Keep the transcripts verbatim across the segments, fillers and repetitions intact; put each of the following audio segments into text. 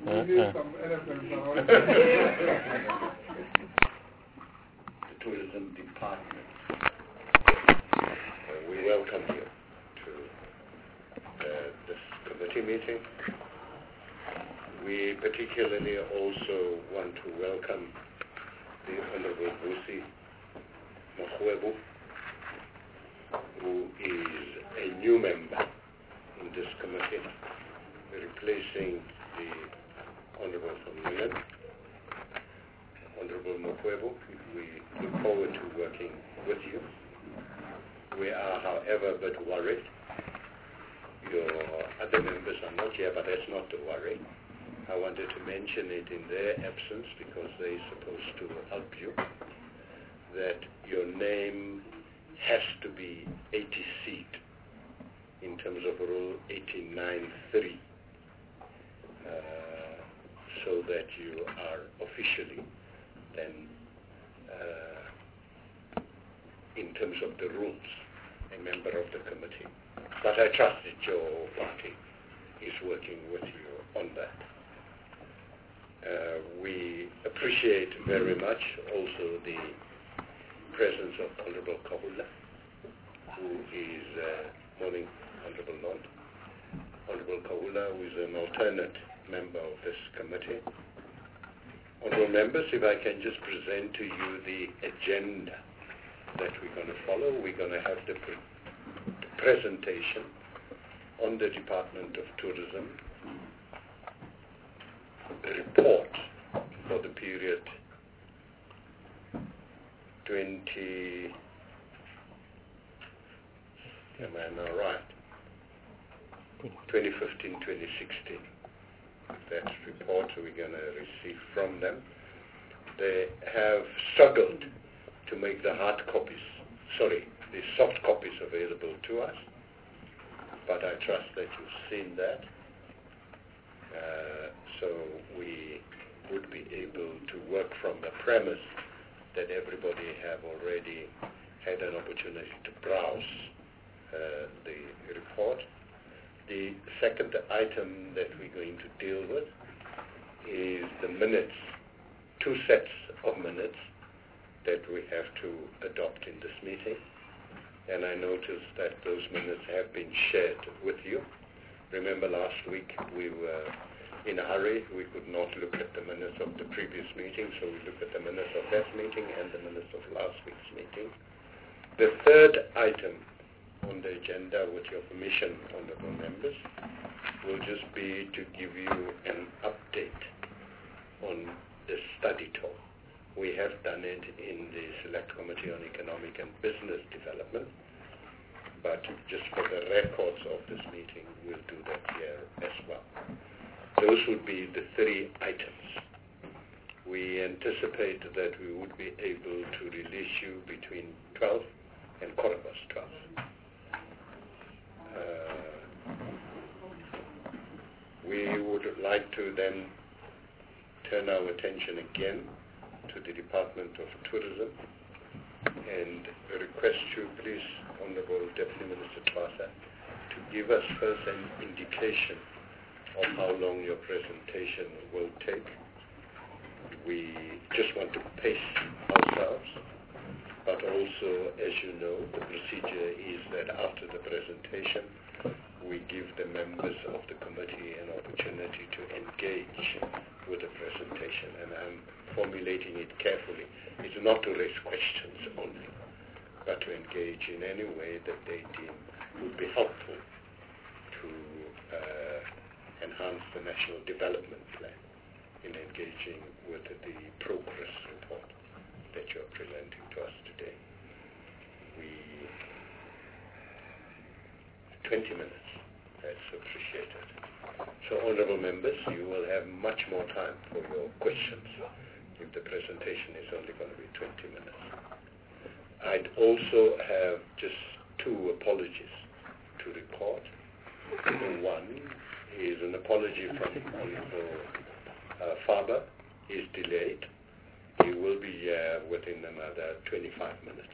We need some elephants around. The tourism department. Uh, we welcome you to uh, this committee meeting. We particularly also want to welcome the Honorable Vusi Mokgwebo, who is a new member in this committee, replacing the Honorable Van Honorable Mokgwebo. We look forward to working with you. We are, however, a bit worried. Your other members are not here, but that's not to worry. I wanted to mention it in their absence because they're supposed to help you, that your name has to be eighty seat in terms of Rule eighty-nine three, uh, so that you are officially then, uh, in terms of the rules, a member of the committee. But I trust that your party is working with you on that. Uh, we appreciate very much also the presence of Honorable Kahula, who is uh, morning Honorable Lord. Honorable Kahula, who is an alternate member of this committee. Honorable members, if I can just present to you the agenda that we're going to follow. We're going to have the, pre the presentation on the Department of Tourism, the report for the period twenty, am I now right? twenty fifteen twenty sixteen. That report we're going to receive from them. They have struggled to make the hard copies, sorry, the soft copies available to us, but I trust that you've seen that. Uh, so we would be able to work from the premise that everybody have already had an opportunity to browse uh, the report. The second item that we're going to deal with is the minutes, two sets of minutes that we have to adopt in this meeting. And I noticed that those minutes have been shared with you. Remember last week we were in a hurry. We could not look at the minutes of the previous meeting, so we looked at the minutes of that meeting and the minutes of last week's meeting. The third item on the agenda, with your permission, honorable members, will just be to give you an update on the study tour. We have done it in the Select Committee on Economic and Business Development, but just for the records of this meeting, we'll do that here as well. Those would be the three items. We anticipate that we would be able to release you between twelve and quarter past twelve. Uh, we would like to then turn our attention again to the Department of Tourism and request you, please, Honorable Deputy Minister Twasa, to give us first an indication of how long your presentation will take. We just want to pace ourselves, but also, as you know, the procedure is that after the presentation, we give the members of the committee an opportunity to engage with the presentation, and I'm formulating it carefully. It's not to raise questions only, but to engage in any way that they deem would be helpful to uh, enhance the National Development Plan in engaging with the progress report that you're presenting to us today. We, twenty minutes, that's appreciated. So, honorable members, you will have much more time for your questions if the presentation is only going to be twenty minutes. I'd also have just two apologies to report. One is an apology from Honorable uh, Faber. Is delayed. He will be uh, within another twenty-five minutes.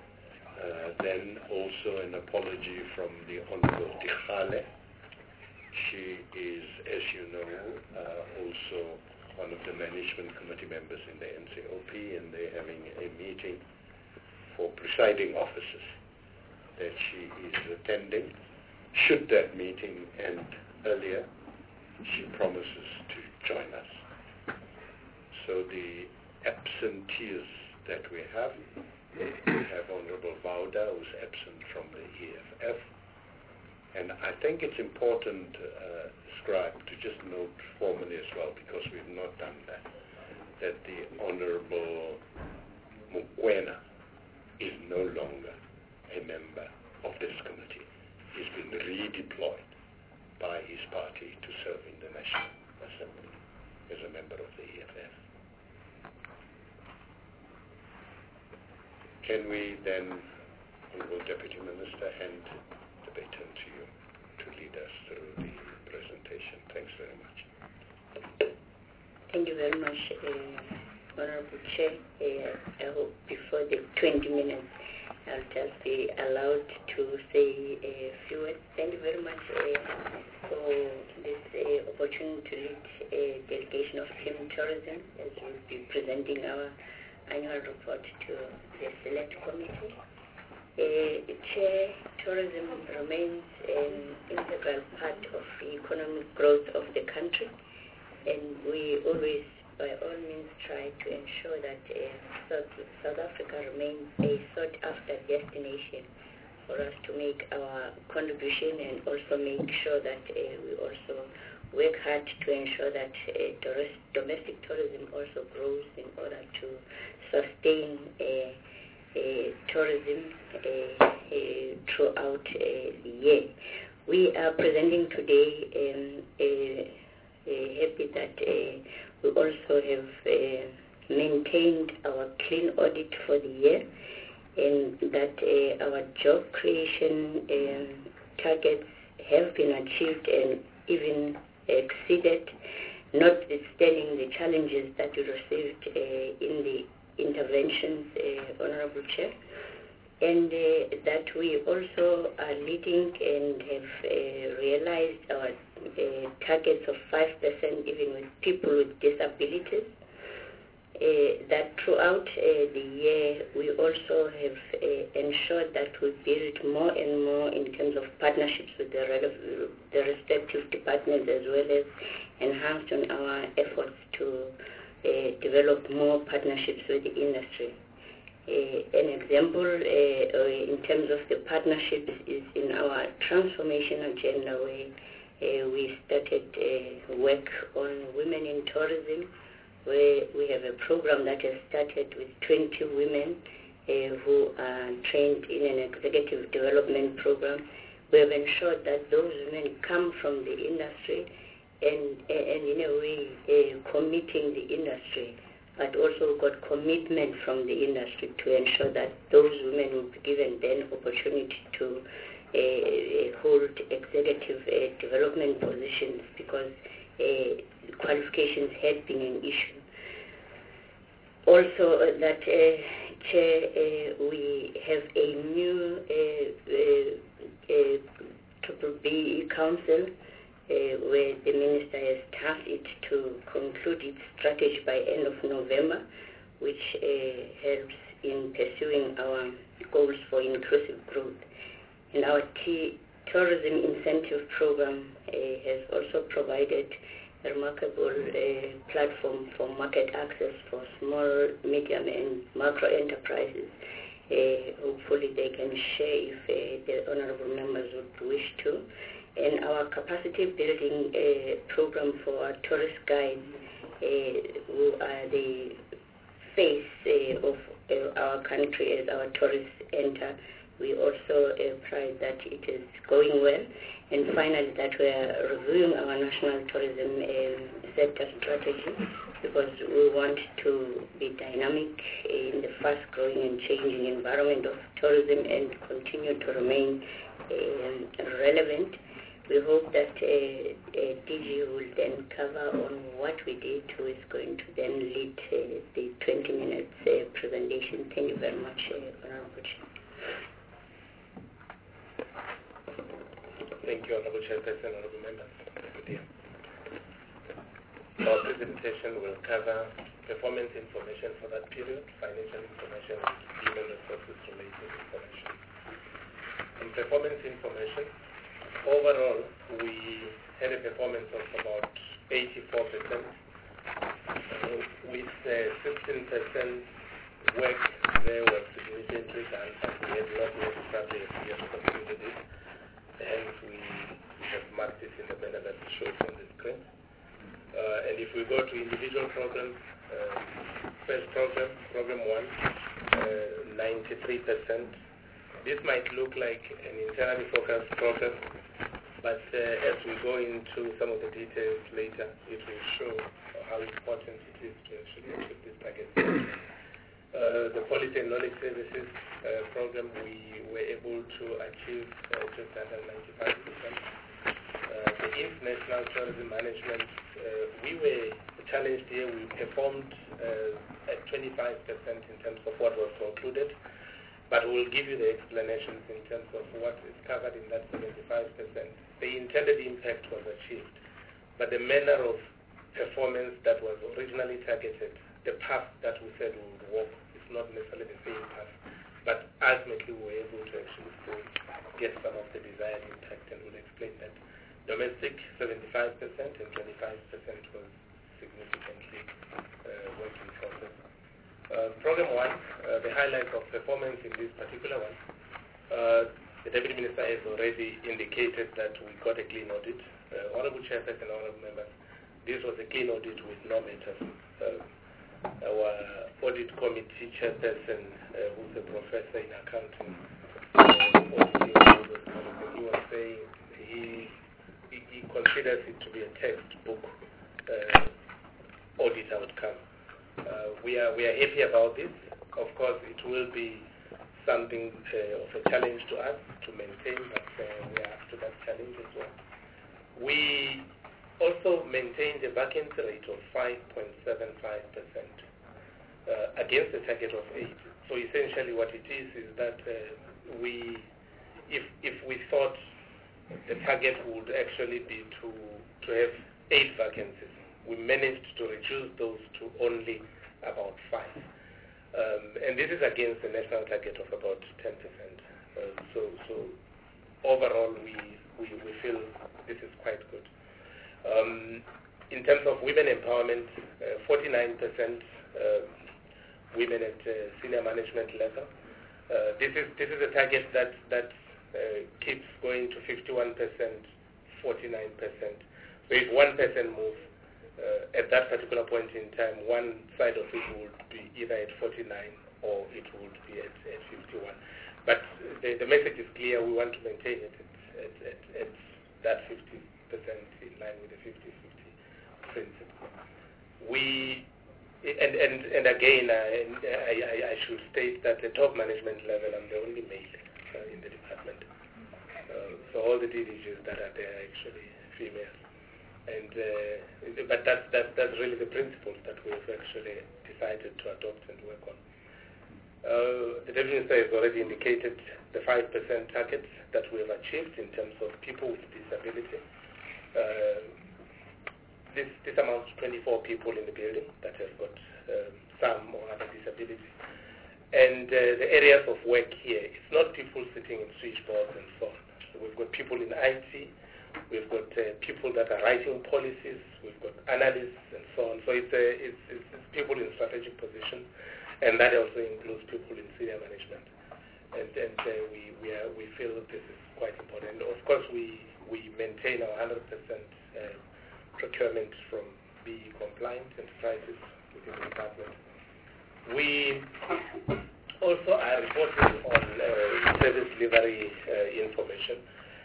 Uh, then also an apology from the Honorable Dikhale. She is, as you know, uh, also one of the management committee members in the N C O P, and they're having a meeting for presiding officers that she is attending. Should that meeting end earlier, she promises to join us. So the absentees that we have, we have Honorable Bauda, who's absent from the E F F. And I think it's important, uh, Scribe, to just note formally as well, because we've not done that, that the Honorable Mokoena is no longer a member of this committee. He's been redeployed by his party to serve in the National Assembly as a member of the E F F. Can we then, Honorable Deputy Minister, hand the baton to you to lead us through the presentation? Thanks very much. Thank you very much, uh, Honorable Chair. Uh, I hope before the twenty minutes I'll just be allowed to say a few words. Thank you very much uh, for this uh, opportunity to lead a delegation of Team Tourism as we'll be presenting our annual report to the Select Committee. Uh, Chair, tourism remains an integral part of the economic growth of the country, and we always, by all means, try to ensure that uh, South, South Africa remains a sought-after destination for us to make our contribution and also make sure that uh, we also work hard to ensure that uh, domestic tourism also grows in order to sustain uh, uh, tourism uh, uh, throughout uh, the year. We are presenting today um, uh, uh, happy that uh, we also have uh, maintained our clean audit for the year, and that uh, our job creation um, targets have been achieved and even exceeded, notwithstanding the challenges that we received uh, in the interventions, uh, Honorable Chair, and uh, that we also are leading and have uh, realized our uh, targets of five percent even with people with disabilities. Uh, that throughout uh, the year we also have uh, ensured that we build more and more in terms of partnerships with the, rele- the respective departments, as well as enhanced on our efforts to uh, develop more partnerships with the industry. Uh, an example uh, in terms of the partnerships is in our transformation agenda, where uh, we started uh, work on women in tourism, where we have a program that has started with twenty women uh, who are trained in an executive development program. We have ensured that those women come from the industry and, and in a way uh, committing the industry, but also got commitment from the industry to ensure that those women will be given then opportunity to uh, hold executive uh, development positions, because uh, qualifications had been an issue. Also, uh, that uh, Chair, uh, we have a new uh, uh, uh, Triple B Council uh, where the Minister has tasked it to conclude its strategy by end of November, which uh, helps in pursuing our goals for inclusive growth. And our T- tourism incentive program uh, has also provided a remarkable uh, platform for market access for small, medium, and macro enterprises. Uh, hopefully they can share if uh, the honorable members would wish to. And our capacity building uh, program for our tourist guides, uh, who are the face uh, of uh, our country as our tourists enter. We also uh, pride that it is going well. And finally, that we are reviewing our national tourism um, sector strategy, because we want to be dynamic in the fast-growing and changing environment of tourism and continue to remain um, relevant. We hope that uh, uh, D G will then cover on what we did, who is going to then lead uh, the twenty minutes uh, presentation. Thank you very much, uh, Honorable Chair. Thank you, Honorable Chairperson, Honorable Members. year. Our presentation will cover performance information for that period, financial information, and human resources related information. In performance information, overall, we had a performance of about eighty-four percent, uh, with uh, sixteen percent work there was significantly done, and we had not necessarily yet concluded it. Hence, we have marked it in the manner that it shows on the screen. Uh, and if we go to individual programs, uh, first program, program one, uh, ninety-three percent. This might look like an internally focused program, but uh, as we go into some of the details later, it will show how important it is to actually achieve this target. Uh, the Policy and Knowledge Services uh, program, we were able to achieve uh, just under ninety-five percent. Uh, the International Tourism Management, uh, we were challenged here. We performed uh, at twenty-five percent in terms of what was concluded, but we'll give you the explanations in terms of what is covered in that seventy-five percent. The intended impact was achieved, but the manner of performance that was originally targeted, the path that we said we would walk, is not necessarily the same path, but ultimately we were able to actually still get some of the desired impact, and we'll explain that. Domestic, seventy-five percent, and twenty-five percent was significantly uh, work in process. Uh, program one, uh, the highlights of performance in this particular one. Uh, the Deputy Minister has already indicated that we got a clean audit. Uh, honorable Chairperson and honorable members, this was a clean audit with no matters. Uh, our audit committee chairperson, uh, who's a professor in accounting, uh, auditing, he was saying he He considers it to be a textbook uh, audit outcome. Uh, we are we are happy about this. Of course, it will be something uh, of a challenge to us to maintain, but uh, we are up to that challenge as well. We also maintained a vacancy rate of five point seven five percent uh, against a target of eight. So essentially, what it is is that uh, we, if if we thought the target would actually be to, to have eight vacancies, we managed to reduce those to only about five. Um, and this is against the national target of about ten percent. Uh, so, so overall, we, we, we feel this is quite good. Um, in terms of women empowerment, uh, forty-nine percent uh, women at uh, senior management level. Uh, this is this is a target that that Uh, keeps going to fifty-one percent, forty-nine percent. So if one percent moves uh, at that particular point in time, one side of it would be either at forty-nine or it would be at, at fifty-one. But the, the message is clear. We want to maintain it at, at, at, at that fifty percent in line with the fifty-fifty principle. We and and and again, I, I, I should state that at the top management level, I'm the only male Uh, in the department. Uh, so all the D D Gs that are there are actually female. And uh, but that's, that's that's really the principles that we've actually decided to adopt and work on. Uh, the Deputy Minister has already indicated the five percent targets that we have achieved in terms of people with disability. Uh, this, this amounts to twenty-four people in the building that have got uh, some or other disability. And uh, the areas of work here, it's not people sitting in switchboards and so on. We've got people in I T, we've got uh, people that are writing policies, we've got analysts and so on. So it's, uh, it's, it's, it's people in strategic positions, and that also includes people in senior management. And, and uh, we, we, are, we feel that this is quite important. And of course, we, we maintain our one hundred percent uh, procurement from B E compliant enterprises within the department. We also are reporting on uh, service delivery uh, information,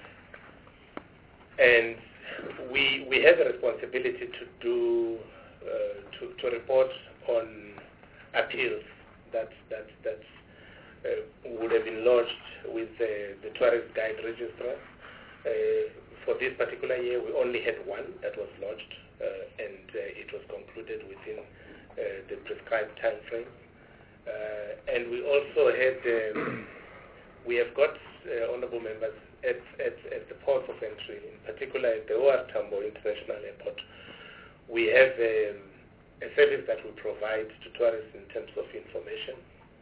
and we we have a responsibility to do uh, to, to report on appeals that that that uh, would have been lodged with uh, the tourist guide registrar. Uh, for this particular year, we only had one that was lodged, uh, and uh, it was concluded within Uh, the prescribed time frame. Uh, and we also had, um, we have got, uh, honorable members, at, at, at the ports of entry, in particular at the O R Tambo International Airport, we have um, a service that we provide to tourists in terms of information.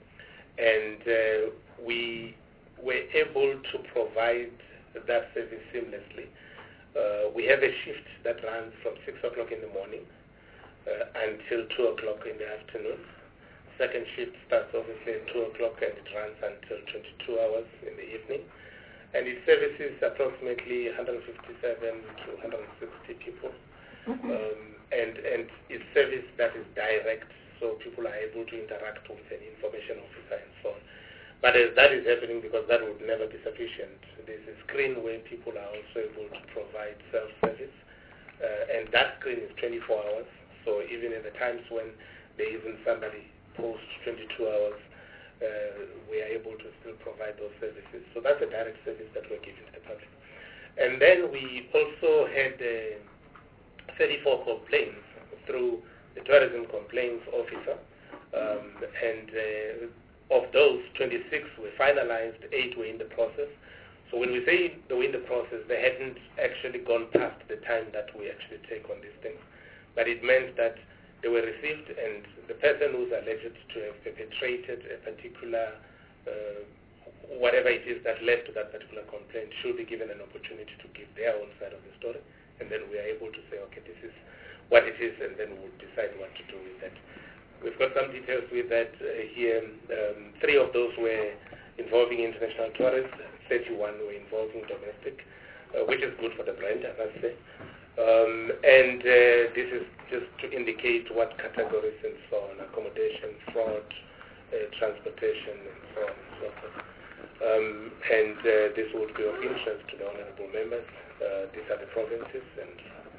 And uh, we were able to provide that service seamlessly. Uh, we have a shift that runs from six o'clock in the morning uh, until two o'clock in the afternoon. Second shift starts obviously at two o'clock and it runs until twenty-two hours in the evening. And it services approximately one hundred fifty-seven to one hundred sixty people. Um, and, and it's service that is direct, so people are able to interact with an information officer and so on. But as that is happening, because that would never be sufficient, there's a screen where people are also able to provide self-service. Uh, and that screen is twenty-four hours, so even at the times when there isn't somebody post twenty-two hours, uh, we are able to still provide those services. So that's a direct service that we're giving to the public. And then we also had uh, thirty-four complaints through the Tourism Complaints Officer, um, and uh, of those, twenty-six were finalized, eight were in the process. So when we say they were in the process, they hadn't actually gone past the time that we actually take on these things. But it meant that they were received, and the person who's alleged to have perpetrated a particular, uh, whatever it is that led to that particular complaint, should be given an opportunity to give their own side of the story. And then we are able to say, okay, this is what it is, and then we'll decide what to do with that. We've got some details with that uh, here. Um, three of those were involving international tourists, thirty-one were involving domestic, uh, which is good for the brand, I must say. Um, and uh, this is just to indicate what categories and so on, accommodation, fraud, uh, transportation, and so on and so forth. Um, and uh, this would be of interest to the honorable members. Uh, these are the provinces, and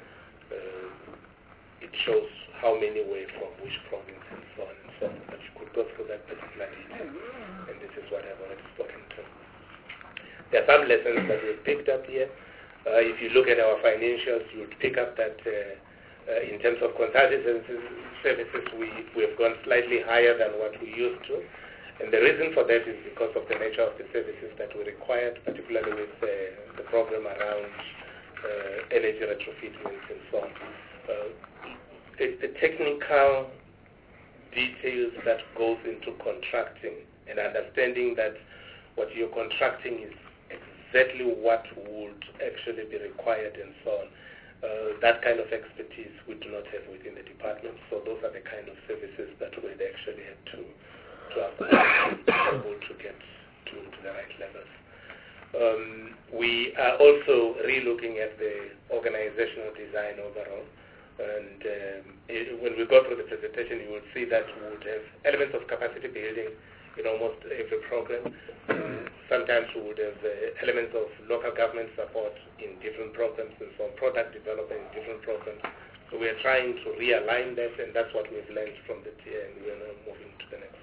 uh, it shows how many were from which province and so on and so on. But you could go through that particular detail, and this is what I've already spoken to. There are some lessons that we've picked up here. Uh, if you look at our financials, you would pick up that uh, uh, in terms of consulting services, we, we have gone slightly higher than what we used to. And the reason for that is because of the nature of the services that we required, particularly with uh, the program around uh, energy retrofitments and so on. Uh, the, the technical details that goes into contracting and understanding that what you're contracting is exactly what would actually be required and so on. Uh, that kind of expertise we do not have within the department, so those are the kind of services that we actually had to to acquire to be able to get to, to the right levels. Um, we are also re-looking at the organizational design overall. And um, it, when we go through the presentation, you will see that we would have elements of capacity building in almost every program. Uh, sometimes we would have uh, elements of local government support in different programs and so on, product development in different programs. So we are trying to realign that, and that's what we've learned from the T I A, and we are now moving to the next.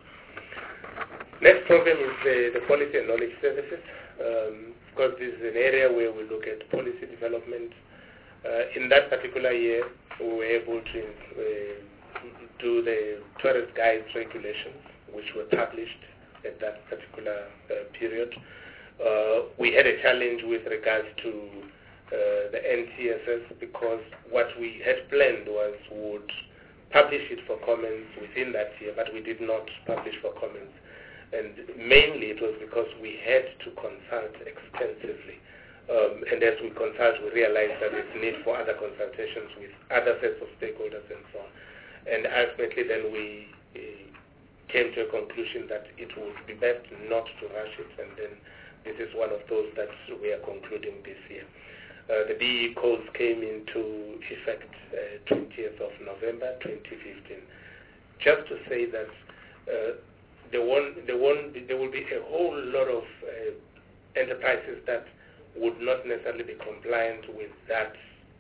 Next program is the, the policy and knowledge services. Um, of course, this is an area where we look at policy development. Uh, in that particular year, we were able to uh, do the tourist guides regulations, which were published at that particular uh, period. Uh, we had a challenge with regards to uh, the N T S S, because what we had planned was we would publish it for comments within that year, but we did not publish for comments. And mainly it was because we had to consult extensively. Um, and as we consult, we realized that there's need for other consultations with other sets of stakeholders and so on. And ultimately then we uh, came to a conclusion that it would be best not to rush it, and then this is one of those that we are concluding this year. Uh, the B E codes came into effect uh, twentieth of November twenty fifteen. Just to say that uh, there, won't, there, won't be, there will be a whole lot of uh, enterprises that would not necessarily be compliant with that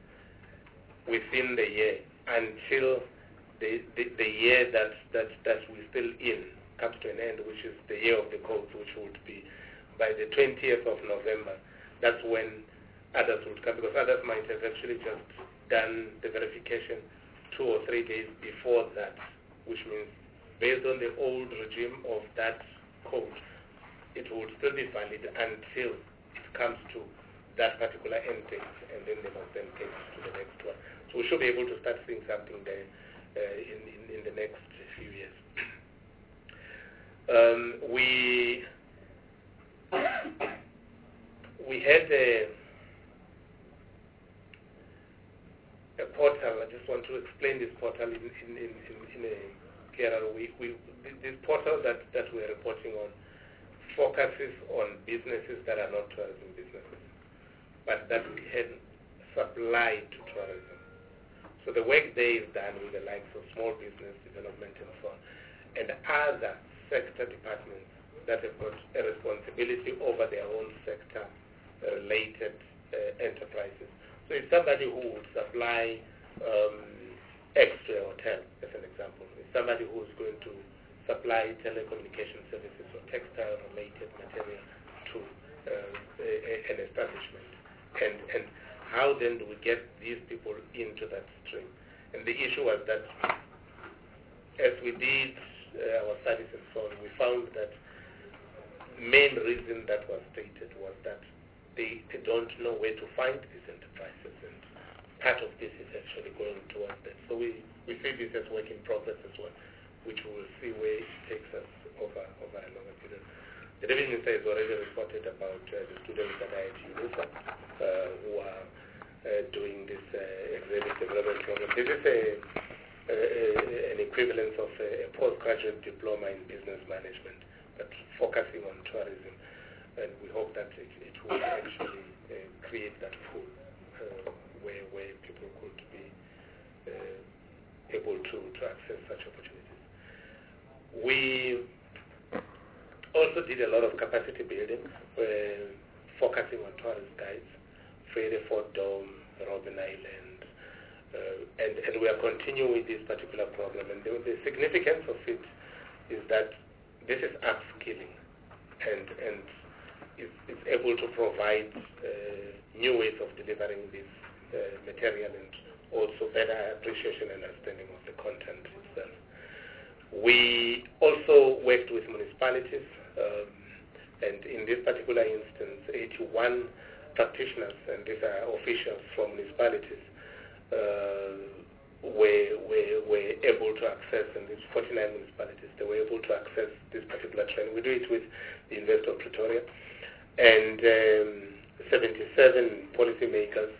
within the year until the, the, the year that, that, that we're still in comes to an end, which is the year of the codes, which would be by the twentieth of November. That's when others would come, because others might have actually just done the verification two or three days before that, which means based on the old regime of that code, it would still be valid until it comes to that particular end date, and then they must then take it to the next one. So we should be able to start seeing something there uh, in, in, in the next few years. Um, we we had a, a portal. I just want to explain this portal in, in, in, in, in a clearer way. We, this portal that, that we are reporting on focuses on businesses that are not tourism businesses, but that can supply to tourism. So the work there is done with the likes of small business development and so on, and other sector departments that have got a responsibility over their own sector-related uh, enterprises. So it's somebody who would supply um, X-ray Hotel, as an example. It's somebody who is going to supply telecommunication services or textile-related material to uh, a, an establishment. And, and how then do we get these people into that stream? And the issue was that as we did uh, our studies and so on, we found that main reason that was stated was that they, they don't know where to find these enterprises, and part of this is actually going towards that. So we, we see this as work in progress as well, which we will see where it takes us over, over a longer period. The Deputy Minister has already reported about uh, the students that are at UNISA uh, who are uh, doing this uh, exhibit development program. This is a, a, a, an equivalent of a, a postgraduate diploma in business management, but focusing on tourism. And we hope that it, it will actually uh, create that pool uh, where, where people could be uh, able to, to access such opportunities. We also did a lot of capacity building, uh, focusing on tourist guides, Frere Fort Dome, Robben Island, uh, and, and we are continuing with this particular program. And the, the significance of it is that this is upskilling, and, and is, is able to provide uh, new ways of delivering this uh, material, and also better appreciation and understanding of the content itself. We also worked with municipalities, um, and in this particular instance, eighty-one practitioners, and these are officials from municipalities, uh, were, were, were able to access, and these forty-nine municipalities, they were able to access this particular training. We do it with the University of Pretoria, and um, seventy-seven policymakers,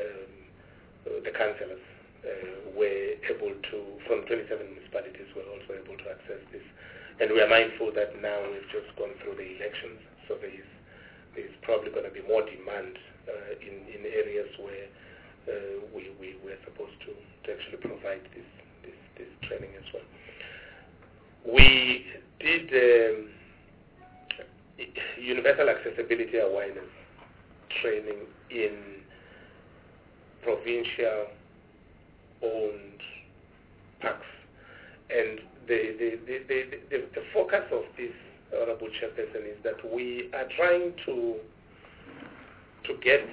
um, the councillors, uh, were able to, from twenty-seven municipalities, were also able to access this. And we are mindful that now we've just gone through the elections, so there is, there is probably going to be more demand uh, in, in areas where uh, we, we were supposed to, to actually provide this, this, this training as well. We did um, universal accessibility awareness training in provincial owned parks, and the the, the, the, the, the focus of this, Honorable Chairperson, is that we are trying to to get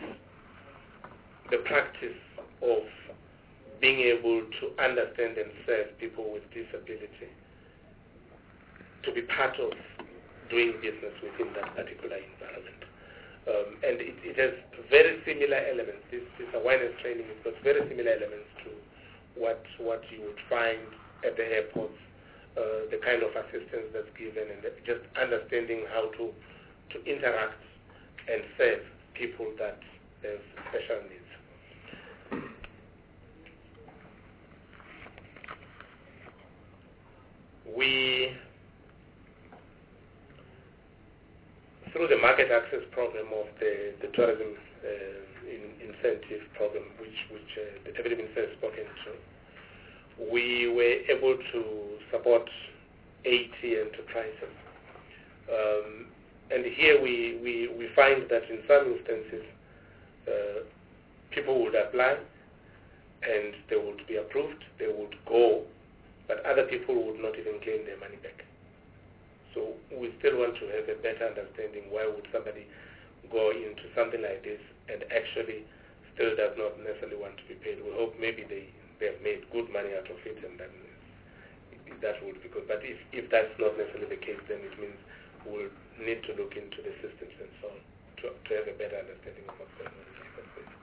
the practice of being able to understand and serve people with disability to be part of doing business within that particular environment. Um, and it, it has very similar elements. This, this awareness training has got very similar elements to what what you would find at the airports, uh, the kind of assistance that's given, and just understanding how to to interact and serve people that have special needs. We, through the market access program of the, the tourism uh, in, incentive program, which, which uh, the Deputy Minister has spoken to, we were able to support eighty enterprises. Um, and here we, we, we find that in some instances, uh, people would apply and they would be approved, they would go, but other people would not even claim their money back. So we still want to have a better understanding why would somebody go into something like this and actually still does not necessarily want to be paid. We hope maybe they, they have made good money out of it, and then that would be good. But if, if that's not necessarily the case, then it means we'll need to look into the systems and so on to to, to have a better understanding of what's going on in that space.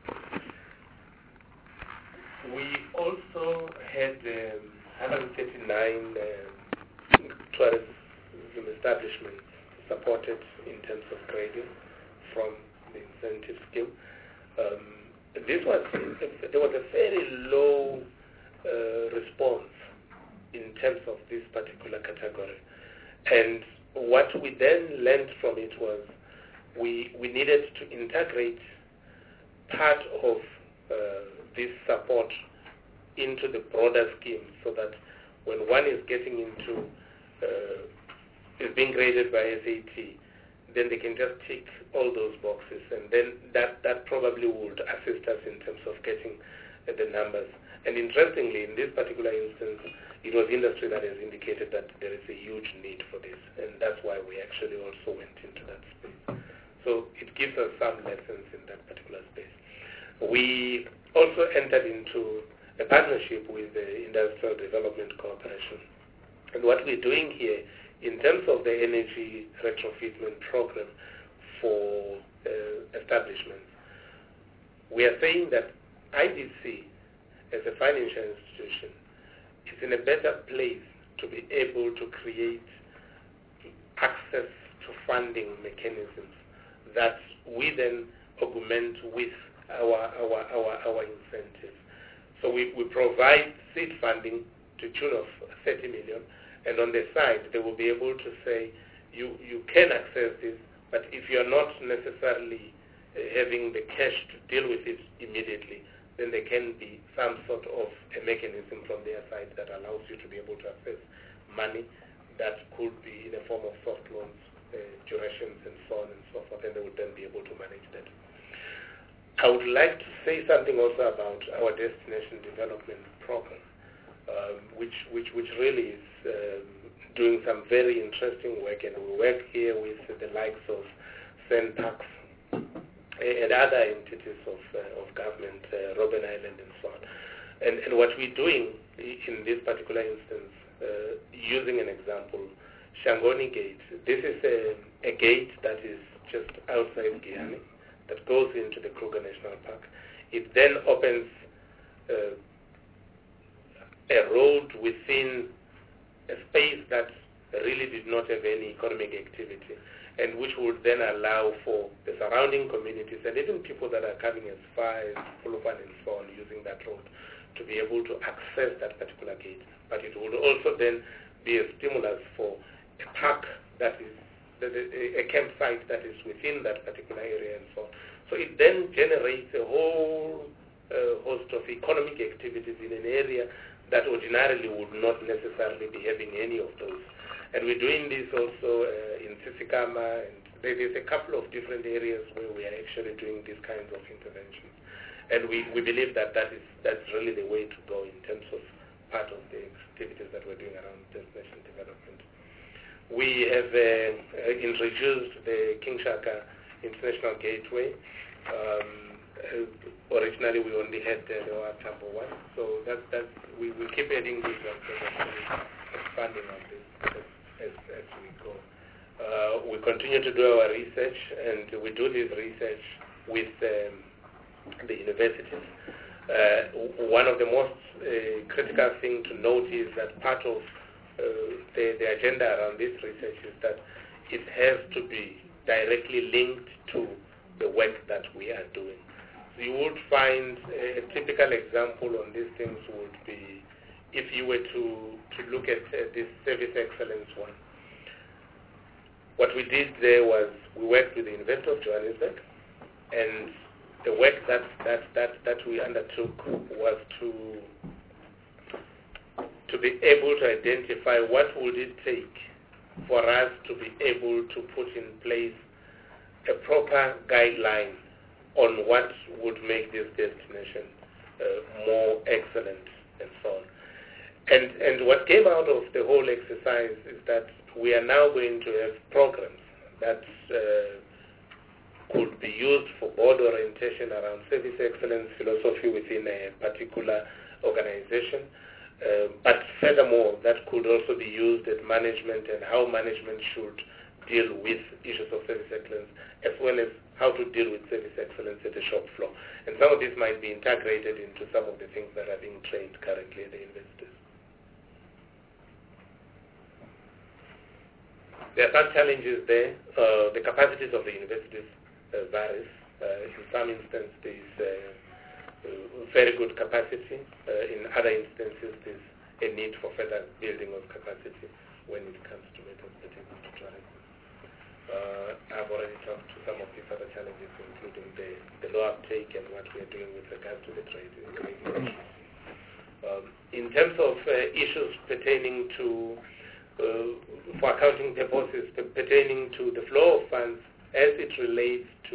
We also had um, one hundred thirty-nine um, tourism establishments supported in terms of grading from the incentive scheme. Um, this was, there was a very low uh, response in terms of this particular category. And what we then learned from it was we, we needed to integrate part of uh, this support into the broader scheme so that when one is getting into, uh, is being graded by S A T, then they can just tick all those boxes, and then that, that probably would assist us in terms of getting uh, the numbers. And interestingly, in this particular instance, it was industry that has indicated that there is a huge need for this, and that's why we actually also went into that space. So it gives us some lessons in that particular space. We also entered into a partnership with the Industrial Development Corporation. And what we're doing here, in terms of the energy retrofitment program for uh, establishments, we are saying that I D C, as a financial institution, is in a better place to be able to create access to funding mechanisms that we then augment with our our our, our incentives. So we, we provide seed funding to the tune of thirty million, and on the side they will be able to say you, you can access this, but if you're not necessarily uh, having the cash to deal with it immediately, then there can be some sort of a mechanism from their side that allows you to be able to access money that could be in the form of soft loans, uh, durations, and so on and so forth, and they would then be able to manage that. I would like to say something also about our destination development program, um, which, which, which really is um, doing some very interesting work, and we work here with the likes of Senpax and other entities of, uh, of government, uh, Robben Island and so on. And, and what we're doing in this particular instance, uh, using an example, Shangoni Gate. This is a, a gate that is just outside Giyani, that goes into the Kruger National Park. It then opens uh, a road within a space that really did not have any economic activity, and which would then allow for the surrounding communities and even people that are coming as far as Polokwane and so on using that road to be able to access that particular gate. But it would also then be a stimulus for a park that is a campsite that is within that particular area and so on. So it then generates a whole uh, host of economic activities in an area that ordinarily would not necessarily be having any of those. And we're doing this also uh, in Tsitsikamma, and there's a couple of different areas where we are actually doing these kinds of interventions. And we, we believe that that is, that's really the way to go in terms of part of the activities that we're doing around destination development. We have uh, uh, introduced the King Shaka International Gateway. Um, uh, originally, we only had uh, the Tambo one, so that, that's, we will keep adding these ones so that we're expanding on this as, as, as we go. Uh, we continue to do our research, and we do this research with um, the universities. Uh, one of the most uh, critical things to note is that part of Uh, the, the agenda around this research is that it has to be directly linked to the work that we are doing. So you would find a, a typical example on these things would be if you were to, to look at uh, this service excellence one. What we did there was we worked with the University of Johannesburg, and the work that, that, that, that we undertook was to to be able to identify what would it take for us to be able to put in place a proper guideline on what would make this destination uh, more excellent and so on. And, and what came out of the whole exercise is that we are now going to have programs that uh, could be used for board orientation around service excellence philosophy within a particular organization. Uh, but furthermore, that could also be used as management and how management should deal with issues of service excellence, as well as how to deal with service excellence at the shop floor. And some of this might be integrated into some of the things that are being trained currently at the universities. There are some challenges there. Uh, the capacities of the universities uh, varies. Uh, in some instances, there is uh, uh, very good capacity. Uh, in other instances, there's a need for further building of capacity when it comes to methods pertaining to tourism. Uh, I've already talked to some of these other challenges, including the, the low uptake and what we are doing with regards to the trade issues. Um, in terms of uh, issues pertaining to, uh, for accounting purposes, pertaining to the flow of funds as it relates to,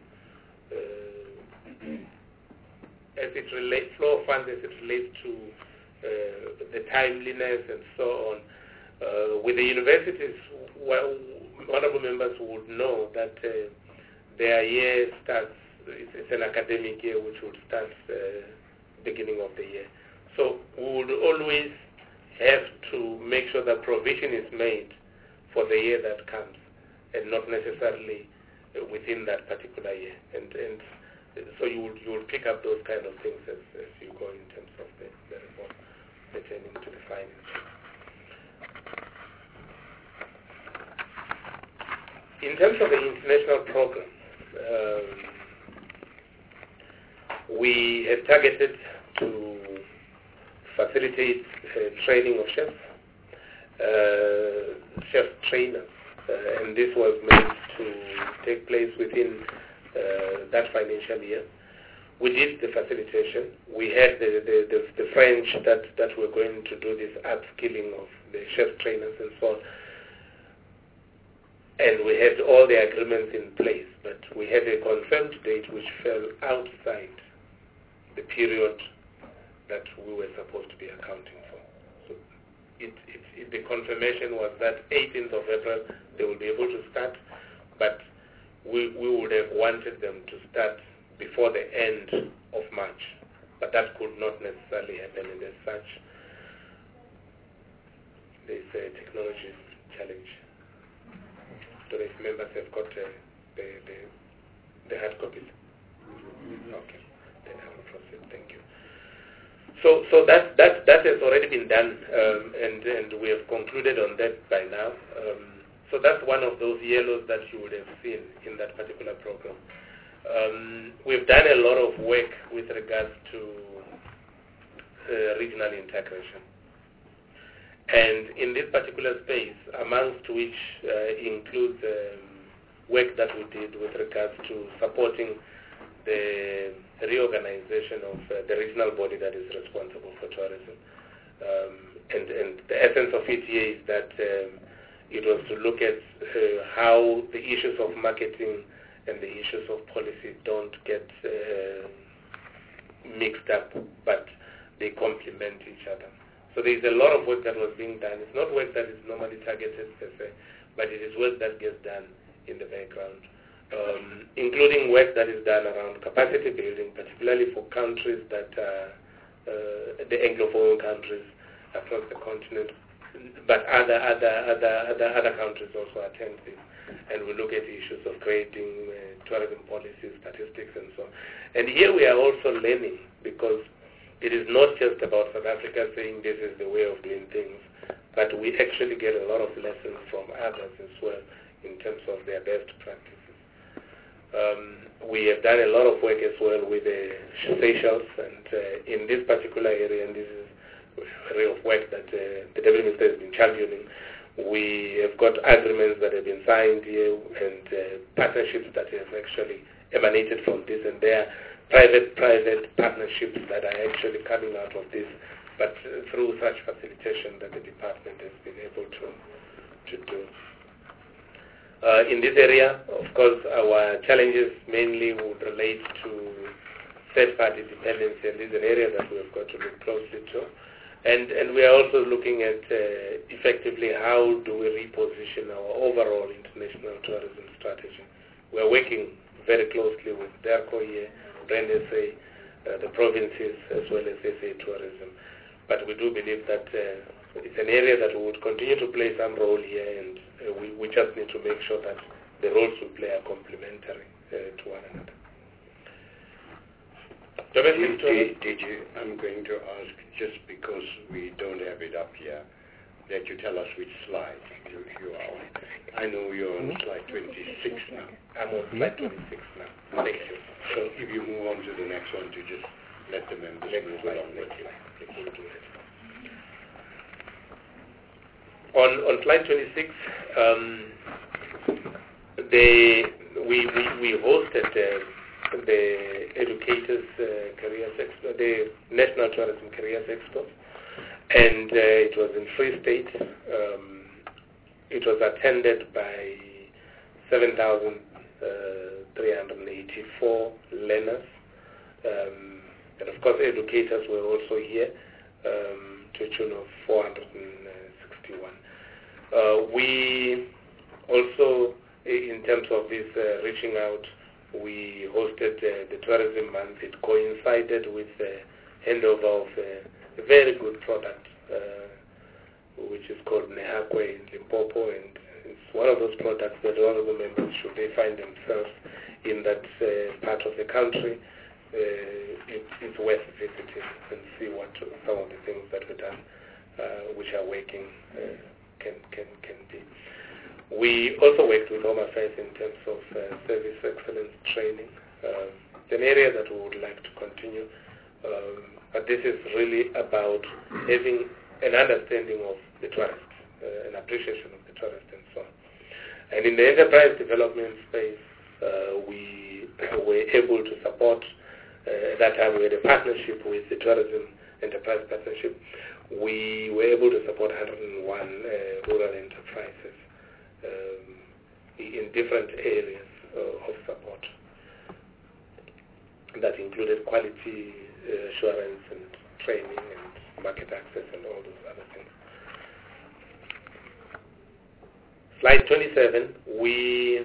uh, as it relates, flow of funds as it relates to uh, the timeliness and so on. Uh, with the universities, well, honorable members would know that uh, their year starts, it's, it's an academic year which would start uh, beginning of the year. So we would always have to make sure that provision is made for the year that comes and not necessarily uh, within that particular year. And, and so you would, you would pick up those kind of things as, as you go in terms of the, the report pertaining to the finances. In terms of the international program, um, we have targeted to facilitate uh, training of chefs, uh, chef trainers, uh, and this was meant to take place within uh, that financial year. We did the facilitation. We had the, the, the, the French that, that were going to do this upskilling of the chef trainers and so on. And we had all the agreements in place, but we had a confirmed date which fell outside the period that we were supposed to be accounting for. So it, it, it, the confirmation was that eighteenth of April they will be able to start, but we, we would have wanted them to start before the end of March, but that could not necessarily happen, and as such, there's a technology challenge. So if members have got uh, the, the, the hard copies. Okay, then I will proceed. Thank you. So, so that that that has already been done, um, and and we have concluded on that by now. Um, so that's one of those yellows that you would have seen in that particular program. Um, we've done a lot of work with regards to uh, regional integration. And in this particular space, amongst which uh, includes um, work that we did with regards to supporting the reorganization of uh, the regional body that is responsible for tourism. Um, and, and the essence of it here is that um, it was to look at uh, how the issues of marketing and the issues of policy don't get uh, mixed up, but they complement each other. So there is a lot of work that was being done. It's not work that is normally targeted per se, but it is work that gets done in the background, um, including work that is done around capacity building, particularly for countries that are uh, the Anglophone countries across the continent, but other other other other other countries also attend this, and we look at issues of creating uh, tourism policies, statistics, and so on. And here we are also learning, because it is not just about South Africa saying this is the way of doing things, but we actually get a lot of lessons from others as well in terms of their best practices. Um, we have done a lot of work as well with the Seychelles, and uh, in this particular area, and this is an area of work that uh, the Deputy Minister has been championing, we have got agreements that have been signed here and uh, partnerships that have actually emanated from this, and there private-private partnerships that are actually coming out of this, but uh, through such facilitation that the department has been able to, to do. Uh, in this area, of course, our challenges mainly would relate to third-party dependency, and this is an area that we have got to look closely to. And, and we are also looking at uh, effectively how do we reposition our overall international tourism strategy. We are working very closely with DERCO here, Brand S A, uh, the provinces, as well as S A Tourism. But we do believe that uh, it's an area that we would continue to play some role here, and uh, we, we just need to make sure that the roles we play are complementary uh, to one another. Did, did, did you, I'm going to ask, just because we don't have it up here, that you tell us which slide you, you are on. I know you're on slide twenty-six now. I'm on slide twenty-six now. Thank you. So if you move on to the next one, to just let the members Next move slide, along with thank you. you. We'll do it. On, on slide twenty-six, um, the, we, we, we hosted uh, the Educators uh, Careers Expo, the National Tourism Careers Expo, and uh, it was in Free State. Um, it was attended by seven thousand three hundred eighty-four learners, um, and of course educators were also here um, to a tune of four hundred sixty-one. Uh, we also, in terms of this uh, reaching out, we hosted uh, the Tourism Month. It coincided with the handover of uh, a very good product, uh, which is called Nehakwe in Limpopo, and it's one of those products that all of the members, should they find themselves in that uh, part of the country, uh, it, it's worth visiting and see what some of the things that were done, uh, which are working, uh, can, can, can be. We also worked with Home Affairs in terms of uh, service excellence training. Um, it's an area that we would like to continue, um, but this is really about having an understanding of the tourist, uh, an appreciation of the tourist and so on. And in the enterprise development space, uh, we were able to support, uh, at that time we had a partnership with the Tourism Enterprise Partnership. We were able to support one hundred one uh, rural enterprises Um, in different areas uh, of support that included quality uh, assurance and training and market access and all those other things. Slide twenty-seven, we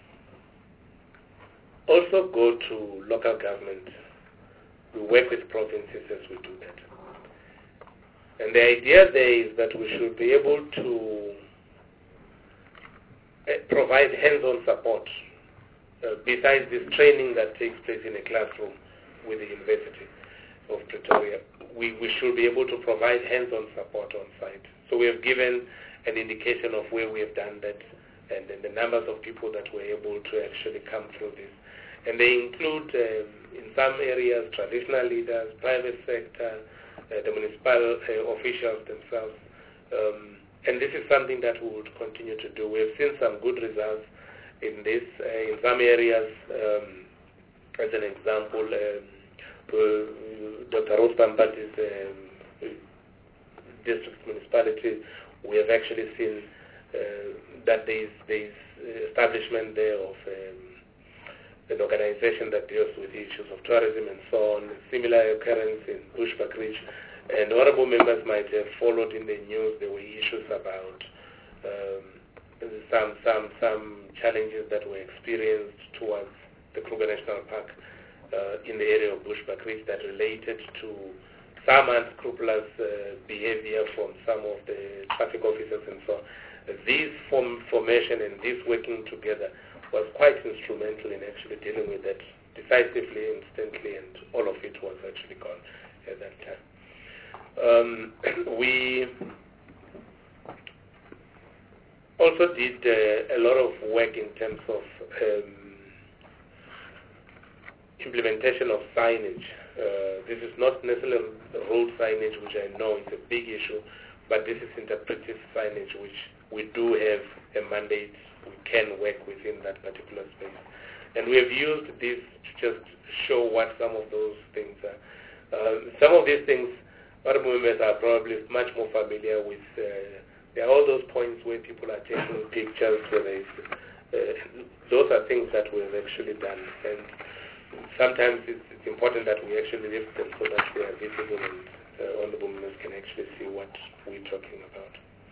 also go to local government. We work with provinces as we do that. And the idea there is that we should be able to provide hands-on support uh, besides this training that takes place in a classroom with the University of Pretoria. We, we should be able to provide hands-on support on site. So we have given an indication of where we have done that and then the numbers of people that were able to actually come through this. And they include, um, in some areas, traditional leaders, private sector, uh, the municipal uh, officials themselves. Um, And this is something that we would continue to do. We have seen some good results in this. Uh, in some areas, um, as an example, um, uh, Doctor Rose Bambati's um, district municipality, we have actually seen uh, that there is, there is establishment there of um, an organization that deals with issues of tourism and so on. Similar occurrence in Bushbuckridge. And honorable members might have followed in the news. There were issues about um, some some some challenges that were experienced towards the Kruger National Park uh, in the area of Bushbuckridge that related to some unscrupulous uh, behavior from some of the traffic officers and so on. This form, formation and this working together was quite instrumental in actually dealing with that decisively, instantly, and all of it was actually gone at that time. Um, we also did uh, a lot of work in terms of um, implementation of signage. Uh, this is not necessarily road signage, which I know is a big issue, but this is interpretive signage, which we do have a mandate. We can work within that particular space. And we have used this to just show what some of those things are. Uh, some of these things, other members are probably much more familiar with. Uh, there are all those points where people are taking pictures. Where they, uh, those are things that we've actually done, and sometimes it's, it's important that we actually lift them so that they are visible and uh, honorable members can actually see what we're talking about.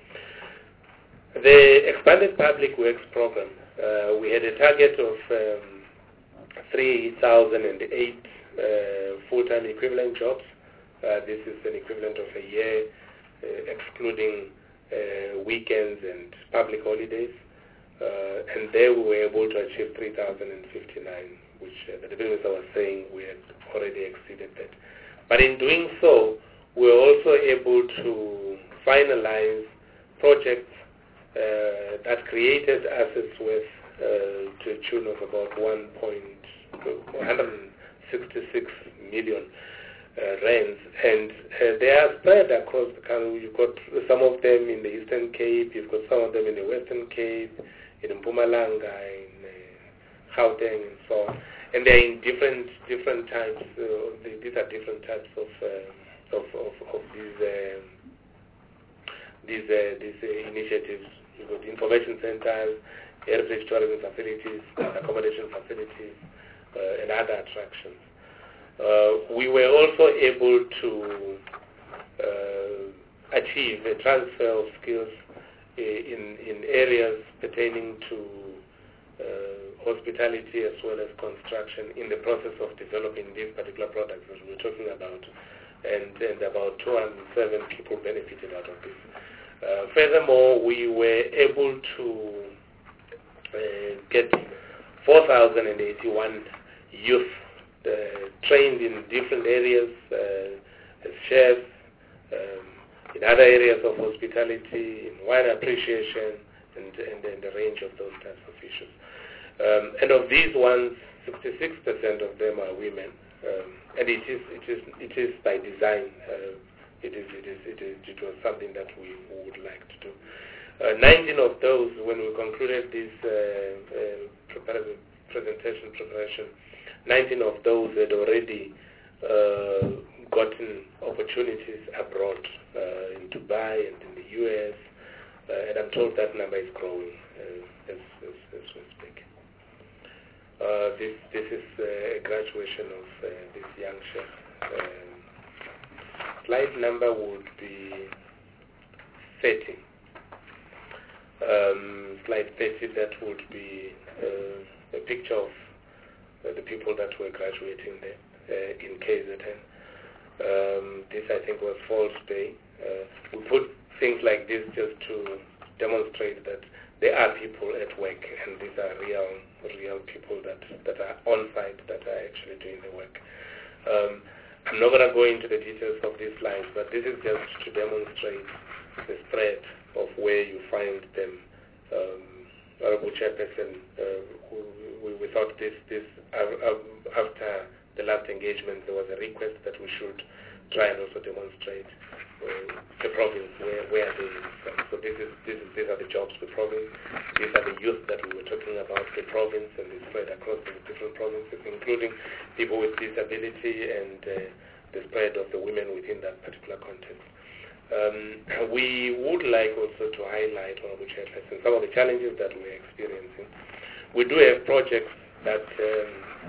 The Expanded Public Works Program, uh, we had a target of um, three thousand eight uh, full-time equivalent jobs. Uh, this is an equivalent of a year, uh, excluding uh, weekends and public holidays. Uh, and there we were able to achieve three thousand fifty-nine, which uh, the deputy minister was saying we had already exceeded that. But in doing so, we were also able to finalize projects uh, that created assets worth uh, to a tune of about one hundred sixty-six million uh, rands, and uh, they are spread across the country. You've got some of them in the Eastern Cape, you've got some of them in the Western Cape, in Mpumalanga, in uh, Gauteng, and so on. And they're in different different types. Uh, these are different types of uh, of, of, of these uh, these uh, these uh, initiatives. You've got information centers, heritage tourism facilities, accommodation facilities, uh, and other attractions. Uh, we were also able to uh, achieve a transfer of skills in, in areas pertaining to uh, hospitality as well as construction in the process of developing these particular products that we're talking about, and, and about two hundred seven people benefited out of this. Uh, furthermore, we were able to uh, get four thousand eighty-one youth uh, trained in different areas uh, as chefs, um, in other areas of hospitality, in wine appreciation, and, and, and a range of those types of issues. Um, and of these ones, sixty-six percent of them are women, um, and it is it is it is by design. Uh, it is it is it is it was something that we would like to do. Uh, nineteen of those, when we concluded this uh, uh, prepar- presentation preparation, nineteen of those had already uh, gotten opportunities abroad, uh, in Dubai and in the U S, uh, and I'm told that number is growing uh, as, as, as we speak. Uh, this this is uh, a graduation of uh, this young chef. Um, slide number would be thirty. Um, slide thirty, that would be uh, a picture of uh, the people that were graduating there uh, in K Z N. Um, this, I think, was False Bay. Uh, we put things like this just to demonstrate that there are people at work, and these are real, real people that, that are on site, that are actually doing the work. Um, I'm not going to go into the details of these slides, but this is just to demonstrate the spread of where you find them. Um, Honorable Chairperson, uh, we, we thought this, this uh, after the last engagement, there was a request that we should try and also demonstrate uh, the province where where they are. So this is this is these are the jobs the province. These are the youth that we were talking about the province, and they spread across the different provinces, including people with disability and uh, the spread of the women within that particular context. Um, we would like also to highlight, Honorable Chairperson, some of the challenges that we're experiencing. We do have projects that um,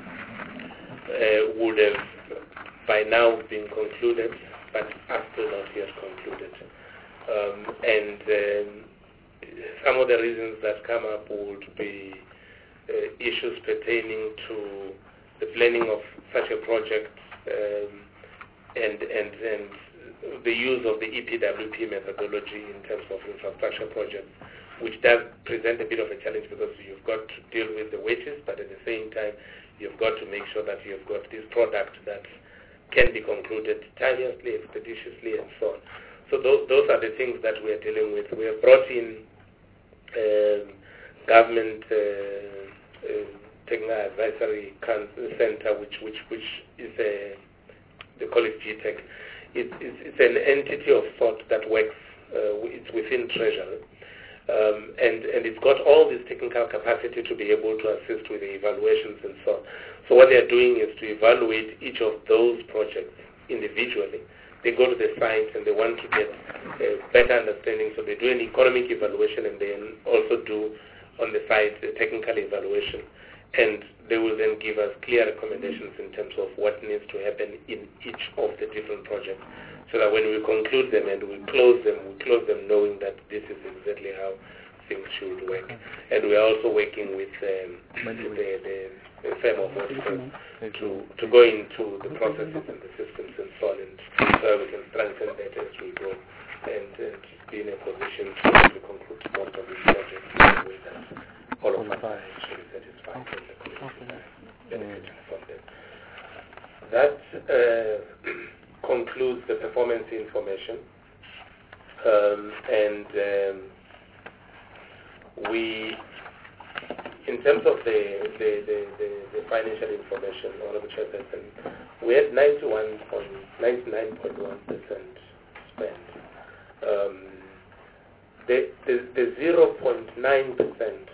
uh, would have by now been concluded, but are still not yet concluded. Um, and um, some of the reasons that come up would be uh, issues pertaining to the planning of such a project um, and, and, and the use of the E P W P methodology in terms of infrastructure projects, which does present a bit of a challenge because you've got to deal with the wages, but at the same time, you've got to make sure that you've got this product that can be concluded timeously, expeditiously, and so on. So those, those are the things that we are dealing with. We have brought in um, government uh, uh, technical advisory center, which which which is a, they call it G TEC. It, it's, it's an entity of sort that works. Uh, it's within Treasury. Um, and, and it's got all this technical capacity to be able to assist with the evaluations and so on. So what they're doing is to evaluate each of those projects individually. They go to the site and they want to get a better understanding. So they do an economic evaluation and then also do on the site a technical evaluation. And they will then give us clear recommendations in terms of what needs to happen in each of the different projects, so that when we conclude them and we close them, we close them knowing that this is exactly how things should work. And we are also working with um, the, the, the firm of Oxford to, to go into the processes and the systems and so on, and so we can strengthen that as we go. And uh, be in a position to actually conclude most of these projects in a way that all of us are actually satisfied and the community are benefiting from them. That uh, concludes the performance information. Um, and um, we, in terms of the, the, the, the, the financial information, Honorable Chairperson, we had ninety-one point ninety-nine point one percent spent. Um, the the, the zero point nine percent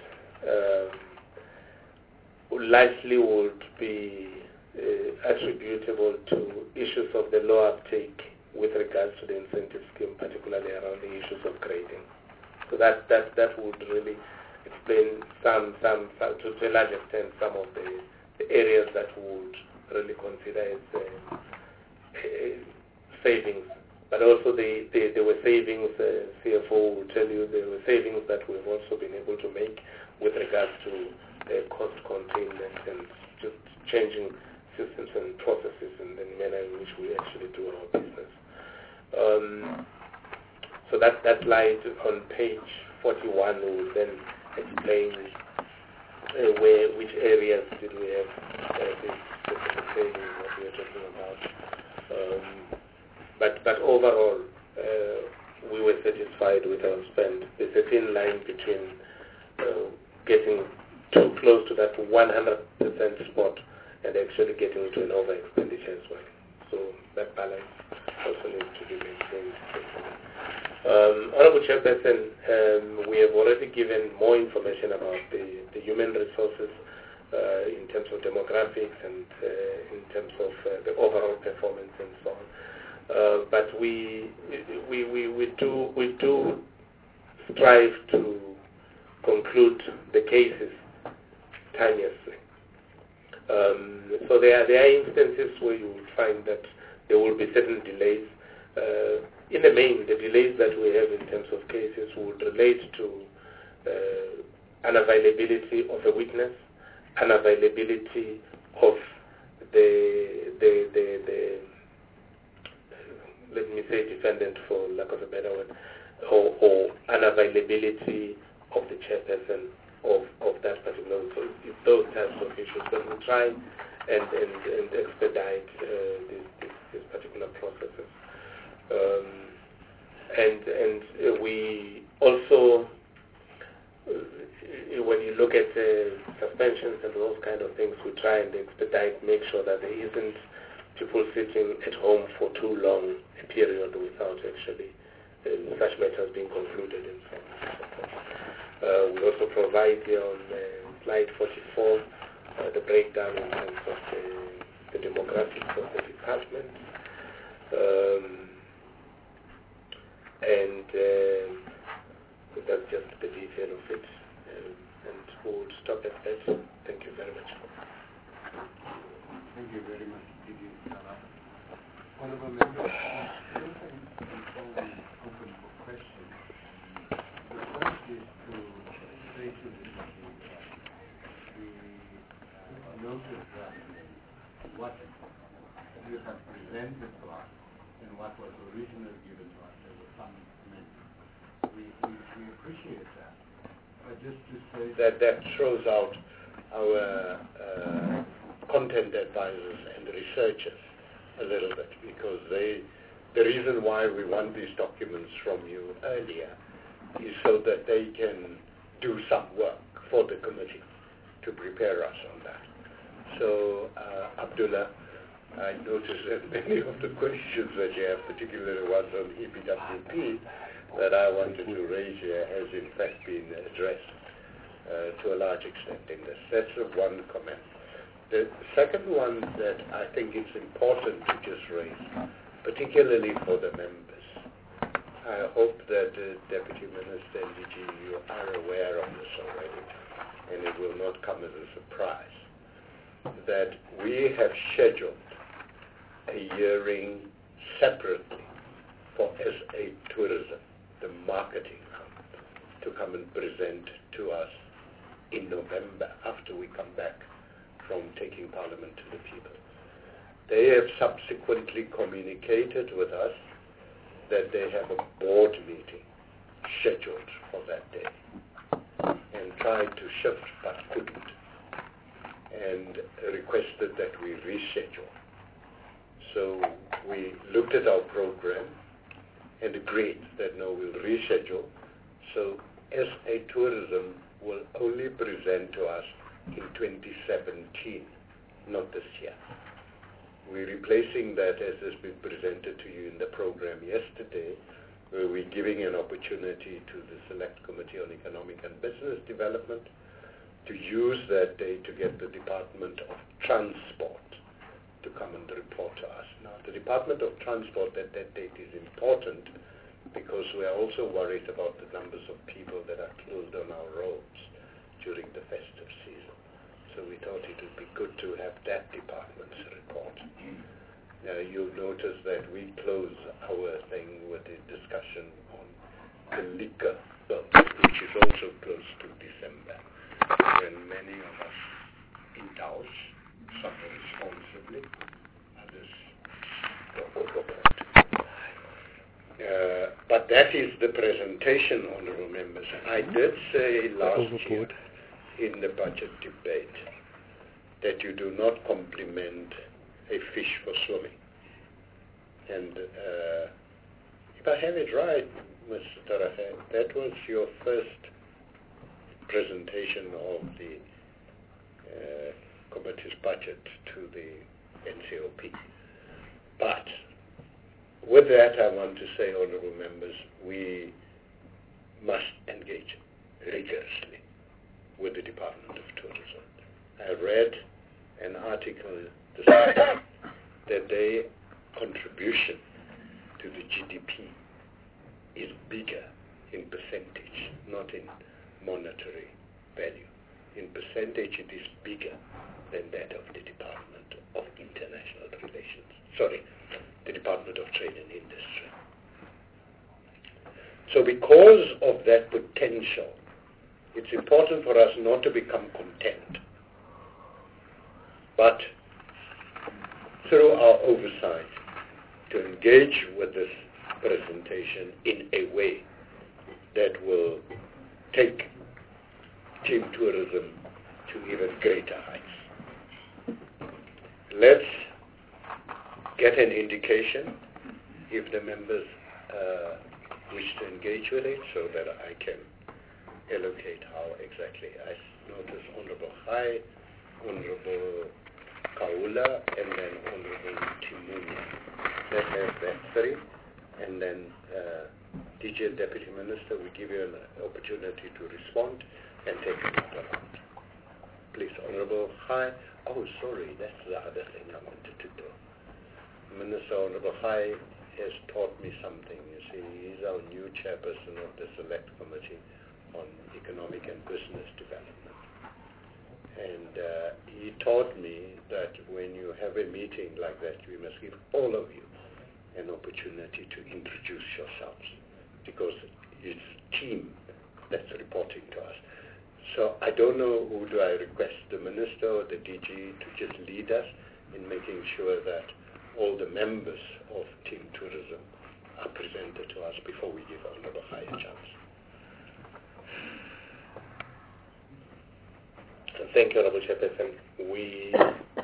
um, likely would be uh, attributable to issues of the low uptake with regards to the incentive scheme, particularly around the issues of grading. So that that that would really explain some some, some to, to a large extent some of the, the areas that would really consider as uh, uh, savings. But also the, the, there were savings, uh, C F O will tell you there were savings that we've also been able to make with regards to uh, cost containment and just changing systems and processes in the manner in which we actually do our business. Um, so that, that slide on page forty-one will then explain uh, where, which areas did we have uh, this specific savings that we are talking about. Um, but, but overall, uh, we were satisfied with our spend. There's a thin line between uh, getting too close to that one hundred percent spot and actually getting to an over expenditure as well. So that balance also needs to be maintained. Um, Honorable Chairperson, um, we have already given more information about the, the human resources uh, in terms of demographics and uh, in terms of uh, the overall performance and so on. Uh, but we, we, we, we, do, we do strive to conclude the cases timeously. Um, so there are, there are instances where you will find that there will be certain delays. Uh, in the main, the delays that we have in terms of cases would relate to uh, unavailability of a witness, unavailability of the, the, the, the let me say defendant for lack of a better word, or, or unavailability of the chairperson of, of that particular, so it's those types of issues. But we try and, and, and expedite uh, these, these, these particular processes. Um, and and uh, we also, uh, when you look at uh, suspensions and those kind of things, we try and expedite, make sure that there isn't people sitting at home for too long a period without actually uh, such matters being concluded and so on. Uh, we also provide here on uh, slide forty-four uh, the breakdown in terms of the, the demographics of the department. Um, and uh, that's just the detail of it. Um, and we'll stop at that. Thank you very much. Thank you very much, D D Sala. Honorable members, open for questions. The first is to say to the we noted that what you have presented to us and what was originally given to us, there was some amendment. We, we, we appreciate that. But just to say that that throws out our uh, content advisors and researchers a little bit, because they, the reason why we want these documents from you earlier is so that they can do some work for the committee to prepare us on that. So, uh, Abdullah, I noticed that many of the questions that you have, particularly ones on E P W P, that I wanted to raise here has in fact been addressed uh, to a large extent in this. That's the one comment. The second one that I think it's important to just raise, particularly for the members, I hope that the Deputy Minister and D G, you are aware of this already, and it will not come as a surprise, that we have scheduled a hearing separately for S A Tourism, the marketing arm, to come and present to us in November after we come back from taking Parliament to the people. They have subsequently communicated with us that they have a board meeting shift but couldn't, and requested that we reschedule. So we looked at our program and agreed that no, we'll reschedule. So S A Tourism will only present to us in twenty seventeen, not this year. We're replacing that, as has been presented to you in the program yesterday, where we're giving an opportunity to the Select Committee on Economic and Business Development to use that day to get the Department of Transport to come and report to us. Now, the Department of Transport at that date is important because we are also worried about the numbers of people that are killed on our roads during the festive season. So we thought it would be good to have that department's report. Now, you'll notice that we close our thing with a discussion on the liquor bill, which is also close to December, when many of us indulge, some responsibly, others go overboard. Uh, but that is the presentation, honourable members. I did say last year in the budget debate that you do not compliment a fish for swimming. And uh, if I have it right, Mister Tarahe, that was your first presentation of the uh, committee's budget to the N C O P. But with that, I want to say, honourable members, we must engage rigorously with the Department of Tourism. I read an article this morning that their contribution to the G D P is bigger in percentage, not in monetary value. In percentage, it is bigger than that of the Department of International Relations. Sorry, the Department of Trade and Industry. So because of that potential, it's important for us not to become content, but through our oversight to engage with this presentation in a way that will take team tourism to even greater heights. Let's get an indication if the members uh, wish to engage with it so that I can allocate how exactly. I notice Honorable High, Honorable Kaula, and then Honorable Timuni. Let's have that three, and then uh, D J Deputy Minister will give you an opportunity to respond and take another round. Please, Honorable High. Oh, sorry, that's the other thing I wanted to do. Minister Honorable High has taught me something. You see, he's our new chairperson of the Select Committee on Economic and Business Development. And uh, he taught me that when you have a meeting like that, we must give all of you an opportunity to introduce yourselves, because it's team that's reporting to us. So I don't know who do I request, the Minister or the D G, to just lead us in making sure that all the members of Team Tourism are presented to us before we give Honorable High a chance. Thank you, Honorable Chairperson. We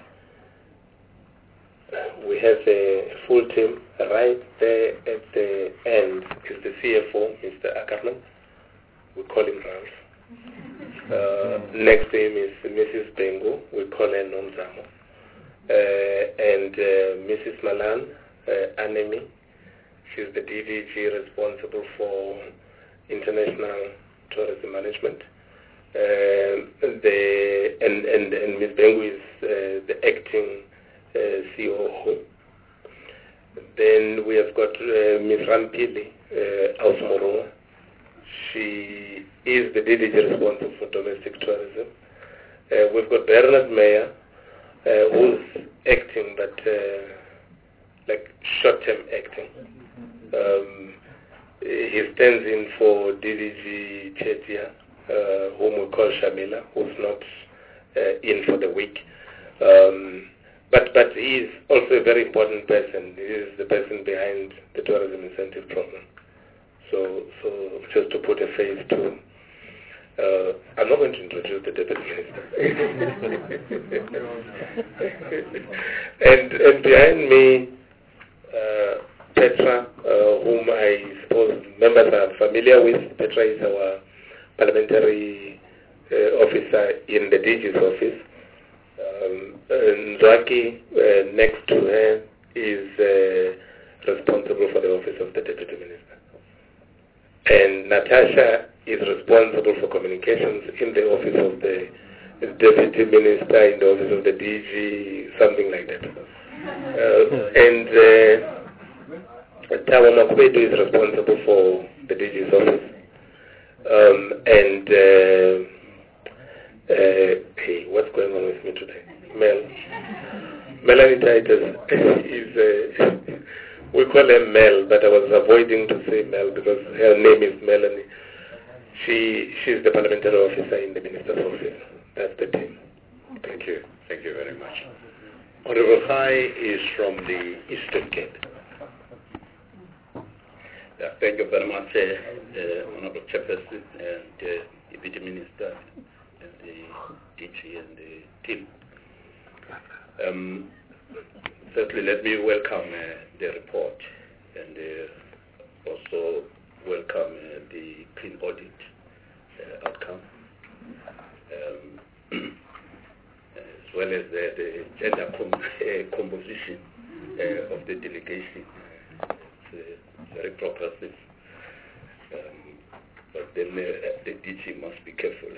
we have a full team. Right there at the end is the C F O, Mister Ackerman. We call him Ralph. Uh, next to him is Missus Bengo. We call her Nomzamo. Uh, and uh, Missus Malan, uh, Anemi. She's the D D G responsible for international tourism management. Uh, the and and and Miz Bengu is uh, the acting uh, C O O. Then we have got uh, Miz Rampili uh, Ausmoroma. She is the D D G responsible for domestic tourism. Uh, we've got Bernard Meyer, uh, who's acting, but uh, like short-term acting. Um, he stands in for D D G Chetia, Uh, whom we call Shamila, who's not uh, in for the week. Um, but but he is also a very important person. He is the person behind the tourism incentive program. So so just to put a face to. Uh, I'm not going to introduce the Deputy Minister. and, and behind me, uh, Petra, uh, whom I suppose members are familiar with. Petra is our parliamentary uh, officer in the D G's office. Um, Nzwaki, uh, next to her, is uh, responsible for the office of the Deputy Minister. And Natasha is responsible for communications in the office of the Deputy Minister, in the office of the D G, something like that. Uh, and uh, Tawa Makwedu is responsible for the D G's office. Um, and uh, uh, hey, what's going on with me today? Mel. Melanie Titus is, uh, we call her Mel, but I was avoiding to say Mel because her name is Melanie. She she's the parliamentary officer in the minister's office. That's the team. Thank you. Thank you very much. Honorable Khai is from the Eastern Cape. Yeah, thank you very much, uh, uh, Honorable Chairperson and uh, Deputy Minister and the D G and the team. Um, firstly, let me welcome uh, the report and uh, also welcome uh, the clean audit uh, outcome, um, as well as uh, the gender com- uh, composition uh, of the delegation. It's uh, very progressive, um, but then uh, the D G must be careful.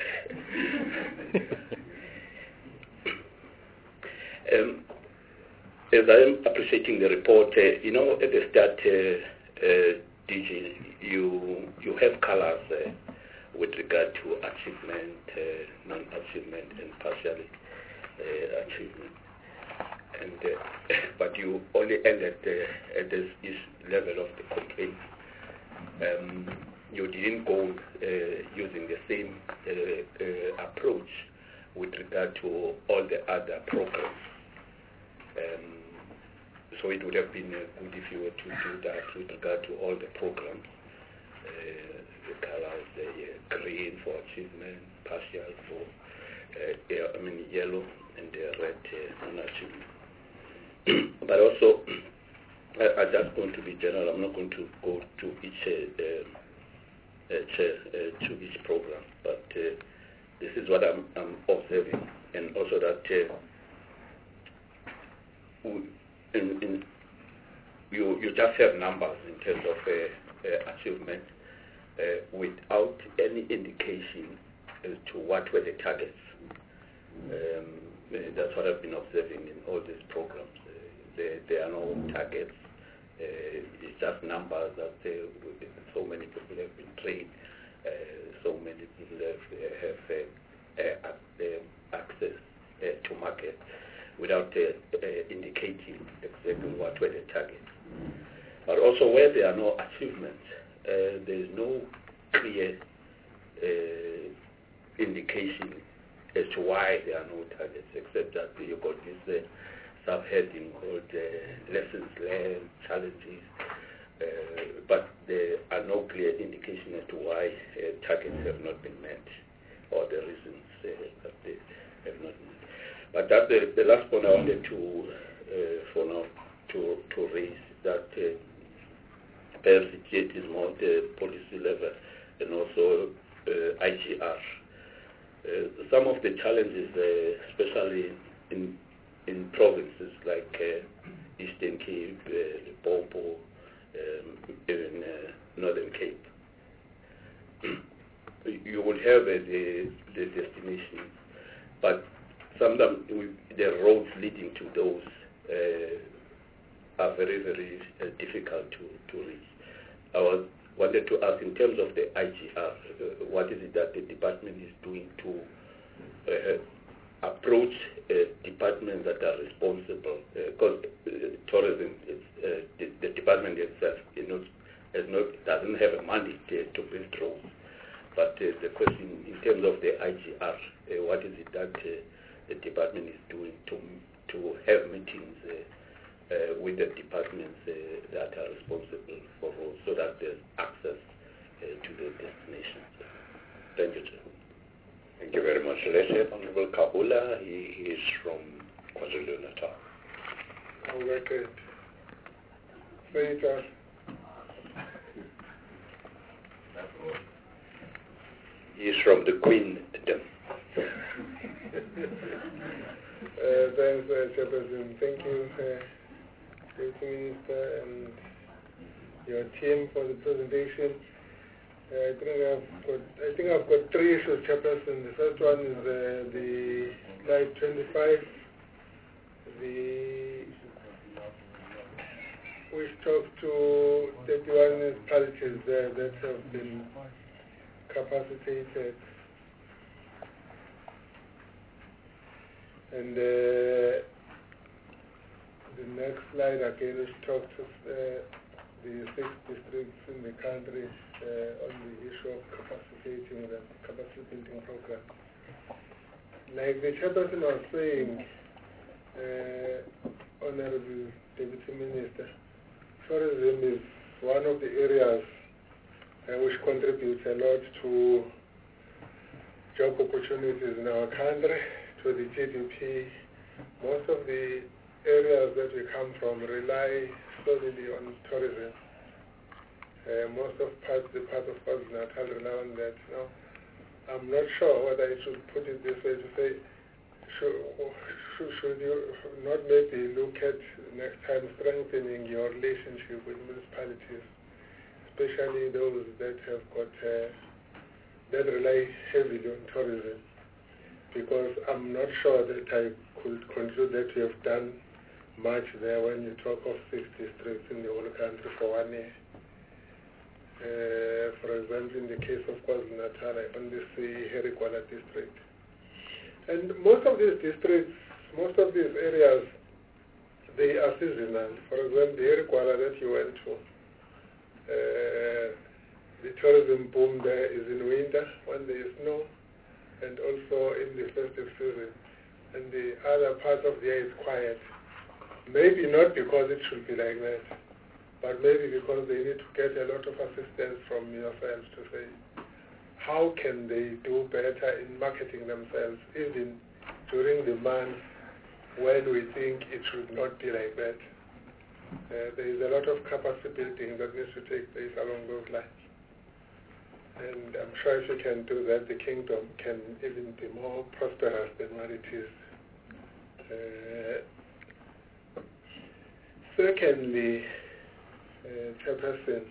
um, As I am appreciating the report, uh, you know, at the start, uh, uh, D G, you you have colors uh, with regard to achievement, uh, non-achievement, and partially uh, achievement. And uh, but you only ended uh, at this level of the complaint. Um, you didn't go uh, using the same uh, uh, approach with regard to all the other programs. Um, so it would have been uh, good if you were to do that with regard to all the programs. Uh, the colors, the uh, green for achievement, partial for, uh, I mean yellow, and the red uh, non-achievement. But also, I, I'm just going to be general. I'm not going to go to each uh, uh, uh, to each program. But uh, this is what I'm, I'm observing, and also that uh, we, in, in, you you just have numbers in terms of uh, uh, achievement uh, without any indication as to what were the targets. Um, that's what I've been observing in all these programs. Uh, there, there are no targets. Uh, it's just numbers that uh, so many people have been trained, uh, so many people have, have uh, uh, uh, access uh, to market without uh, uh, indicating exactly what were the targets. But also where there are no achievements, uh, there is no clear uh, indication as to why there are no targets, except that you got this uh, subheading called uh, lessons learned, challenges, uh, but there are no clear indication as to why uh, targets have not been met, or the reasons uh, that they have not met. But that's the, the last point I wanted to, uh, for now, to, to raise, that uh, perhaps it is more the policy level and also uh, I G R. Uh, some of the challenges, uh, especially in in provinces like uh, Eastern Cape, uh, Limpopo, um, even uh, Northern Cape, you would have uh, the, the destination, but sometimes the roads leading to those uh, are very, very uh, difficult to, to reach. I was wanted to ask, in terms of the I G R, uh, what is it that the department is doing to uh, approach uh, departments that are responsible? Because uh, uh, tourism, is, uh, the, the department itself, you know, has not, doesn't have a mandate uh, to build roads. But uh, the question, in terms of the I G R, uh, what is it that uh, the department is doing to to have meetings uh, uh, with the departments uh, that are responsible for roads, so that there's access uh, to the destinations? Thank you, Chair. Thank you very much. Let's have Honorable Kabula. He, he is from KwaZulu-Natal. Okay. Senator. He is from the Queendom. uh, thanks, uh, Chairperson. Thank you, uh, Deputy Minister, and your team for the presentation. Uh, I think I've got. I think I've got three issues, Chairperson. The first one is uh, the slide twenty-five, the which talks to thirty-one municipalities there that have been capacitated. And uh, the next slide again, which talks to uh, the six districts in the country uh, on the issue of capacitating the capacity building program. Like the chairperson was saying, uh, Honorable Deputy Minister, tourism is one of the areas uh, which contributes a lot to job opportunities in our country, to the G D P. Most of the areas that we come from rely solely on tourism. Uh, most of parts, the part of KwaZulu-Natal rely on that. Now, I'm not sure whether I should put it this way to say, should, should, should you not maybe look at next time strengthening your relationship with municipalities, especially those that have got, uh, that rely heavily on tourism. Because I'm not sure that I could conclude that we have done much there when you talk of six districts in the whole country for one year. Uh, for example, in the case of KwaZulu-Natal, I only see Herikwala district. And most of these districts, most of these areas, they are seasonal. For example, the Herikwala that you went to, uh, the tourism boom there is in winter when there is snow, and also in the festive season, and the other part of the year is quiet. Maybe not because it should be like that, but maybe because they need to get a lot of assistance from yourselves to say, how can they do better in marketing themselves, even during the months when we think it should not be like that. Uh, there is a lot of capacity building that needs to take place along those lines. And I'm sure if you can do that, the kingdom can even be more prosperous than what it is. Uh, secondly, uh, Chairperson,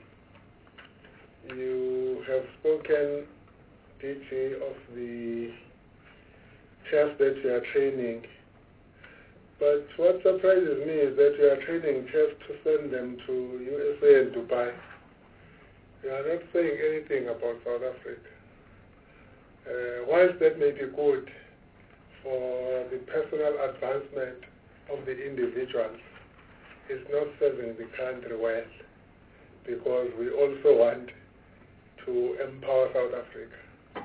you have spoken, D G, of the chefs that you are training. But what surprises me is that you are training chefs to send them to U S A and Dubai. You are not saying anything about South Africa. Uh, whilst that may be good for the personal advancement of the individuals, it's not serving the country well, because we also want to empower South Africa.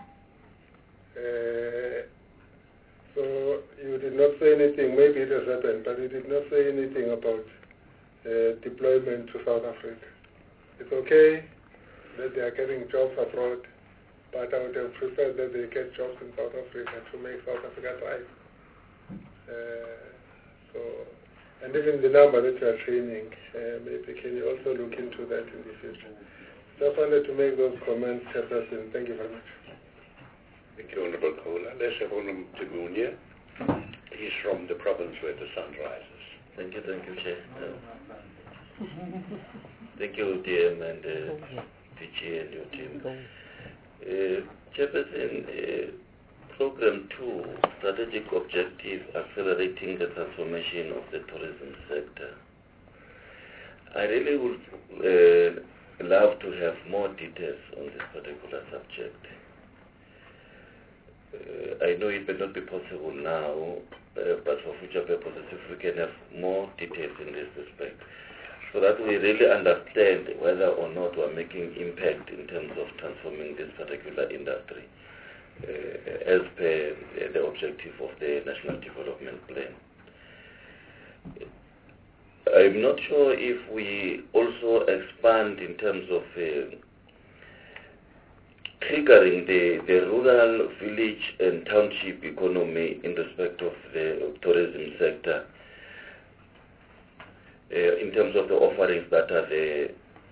Uh, so you did not say anything, maybe it has happened, but you did not say anything about uh, deployment to South Africa. It's okay that they are getting jobs abroad, but I would have preferred that they get jobs in South Africa to make South Africa thrive. Uh, so, and even the number that you are training, uh, maybe can you also look into that in the future? Just wanted to make those comments, Chairperson. Thank you very much. Thank you, Honorable Kola. Let's have Honorable Timunya. He's from the province where the sun rises. Thank you, thank you, Chair. Uh, thank you, D M and uh, D G and your team. Uh, Chairperson, uh, Program two, Strategic Objective, Accelerating the Transformation of the Tourism Sector. I really would uh, love to have more details on this particular subject. Uh, I know it may not be possible now, uh, but for future purposes, if we can have more details in this respect, so that we really understand whether or not we're making impact in terms of transforming this particular industry uh, as per uh, the objective of the National Development Plan. I'm not sure if we also expand in terms of uh, triggering the, the rural, village and township economy in respect of the tourism sector, uh, in terms of the offerings that are there.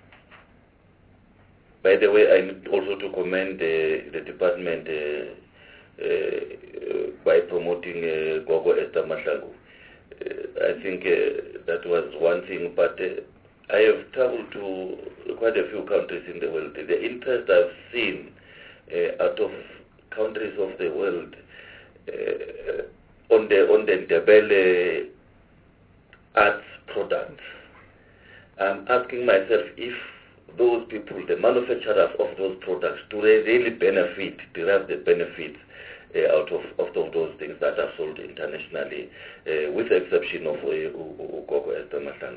By the way, I need also to commend the, the department uh, uh, by promoting uh, Gogo Esther Mahlangu. Uh, I think uh, that was one thing, but uh, I have traveled to quite a few countries in the world. The interest I've seen uh, out of countries of the world uh, on the on the Ndebele arts products, I'm asking myself if those people, the manufacturers of those products, do they really benefit, derive the benefits uh, out of, of those things that are sold internationally, uh, with the exception of Gogo Esther Mahlangu.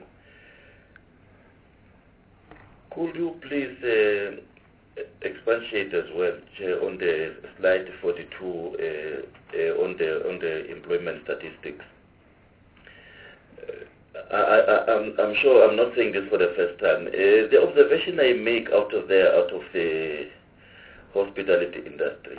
Could you please uh, expatiate as well uh, on the slide forty-two uh, uh, on the on the employment statistics? Uh, I, I, I'm, I'm sure I'm not saying this for the first time. Uh, the observation I make out of there, out of the hospitality industry,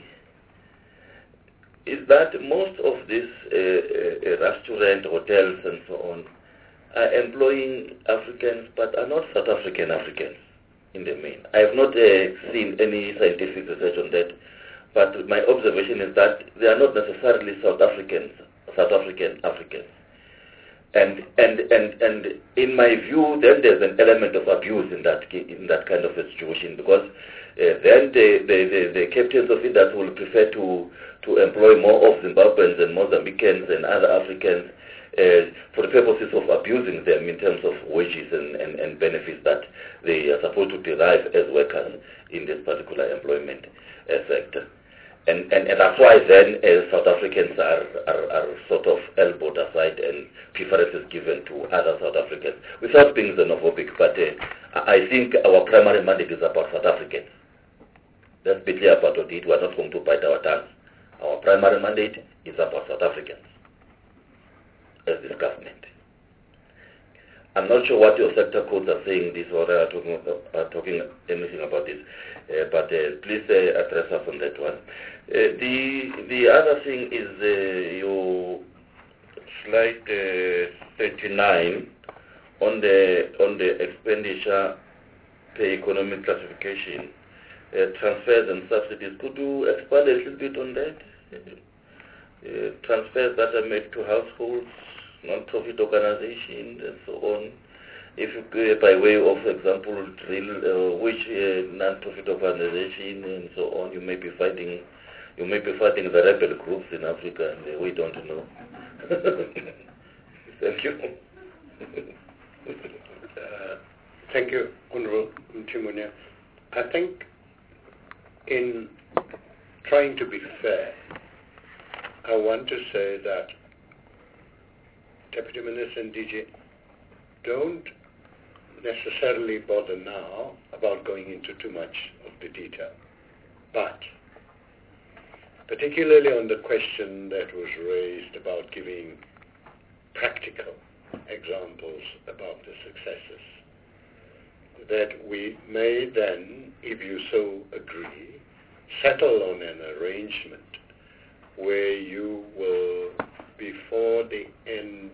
is that most of these uh, uh, restaurants, hotels, and so on are employing Africans, but are not South African Africans in the main. I have not uh, seen any scientific research on that, but my observation is that they are not necessarily South Africans, South African Africans. And, and and and in my view, then there's an element of abuse in that in that kind of a situation, because uh, then the, the, the, the captains of industry will prefer to to employ more of Zimbabweans and Mozambicans and other Africans uh, for the purposes of abusing them in terms of wages and, and, and benefits that they are supposed to derive as workers in this particular employment uh, sector. And, and, and that's why then uh, South Africans are, are, are sort of elbowed aside and preferences given to other South Africans, without being xenophobic, but uh, I think our primary mandate is about South Africans. Let's be clear about it. We are not going to bite our tongues. Our primary mandate is about South Africans as this government. I'm not sure what your sector codes are saying this or are talking, are talking anything about this, uh, but uh, please uh, address us on that one. Uh, the the other thing is uh, your slide uh, thirty-nine on the on the expenditure per economic classification, uh, transfers and subsidies. Could you expand a little bit on that? Uh, transfers that are made to households, non-profit organizations, and so on. If you go by way of example, drill uh, which uh, non-profit organization and so on, you may be finding, you may be finding the rebel groups in Africa, and uh, we don't know. Thank you. uh, thank you, Honorable Mtimunya. I think in trying to be fair, I want to say that Deputy Minister and D G don't necessarily bother now about going into too much of the detail. But particularly on the question that was raised about giving practical examples about the successes, that we may then, if you so agree, settle on an arrangement where you will, before the end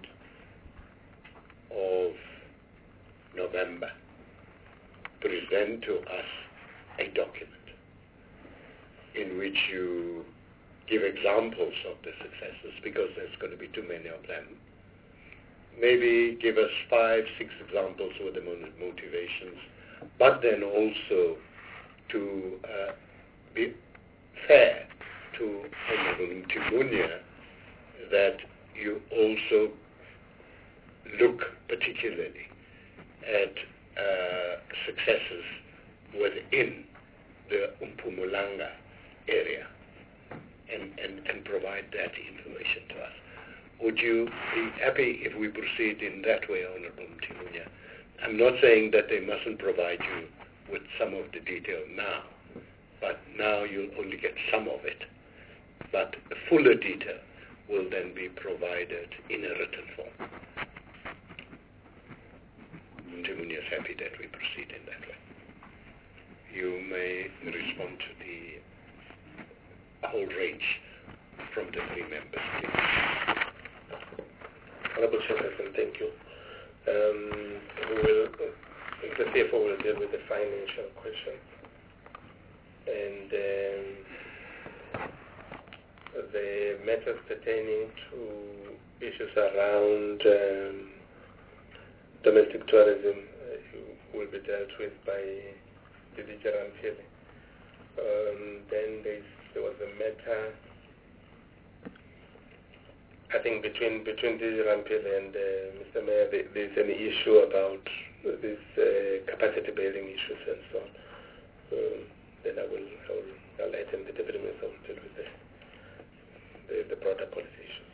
of November, present to us a document in which you give examples of the successes, because there's going to be too many of them. Maybe give us five, six examples with the motivations, but then also to uh, be fair to Honorable Mtimunya, that you also look particularly at uh, successes within the Mpumalanga area and, and, and provide that information to us. Would you be happy if we proceed in that way, Honorable Mtimunya? I'm not saying that they mustn't provide you with some of the detail now, but now you'll only get some of it. But the fuller detail will then be provided in a written form. Mtimunya is happy that we proceed in that way. You may respond to the whole range from the three members, please. Honorable Chairperson, thank you. Um, we will, the C F O will deal with the financial question. And um, the matters pertaining to issues around um, domestic tourism uh, will be dealt with by the D G Ramphele. Um, then there's, there was a matter, I think between between D G Ramphele and uh, Mister Mayor, there, there's an issue about these uh, capacity building issues and so on. Um, then I will, I will I'll let him, the Deputy Minister will deal with the, the, the broader policy issues.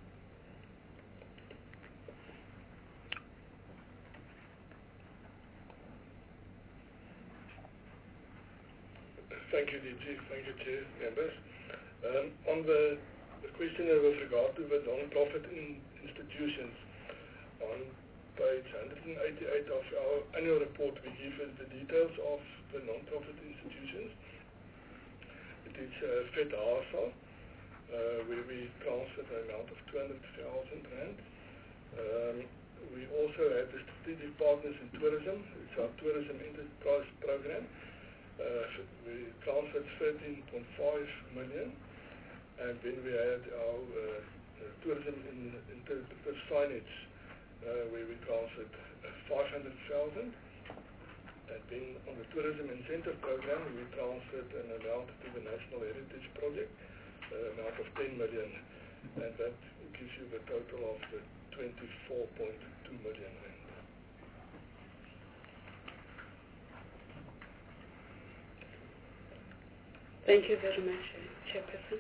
Thank you, D G. Thank you, Chair, members. Um, on the, the question with regard to the non-profit in institutions, on page one hundred eighty-eight of our annual report, we give us the details of the non-profit institutions. It is uh, FedHasa, uh, where we transferred the amount of two hundred thousand rand. Um, we also have the Strategic Partners in Tourism. It's our tourism enterprise program. Uh, we transferred thirteen point five million, and then we had our uh, uh, tourism in interpretive signage, uh, where we transferred uh, five hundred thousand, and then on the tourism incentive program we transferred an amount to the National Heritage Project, uh, amount of ten million, and that gives you the total of the twenty-four point two million rand. Thank you very much, uh, Chairperson.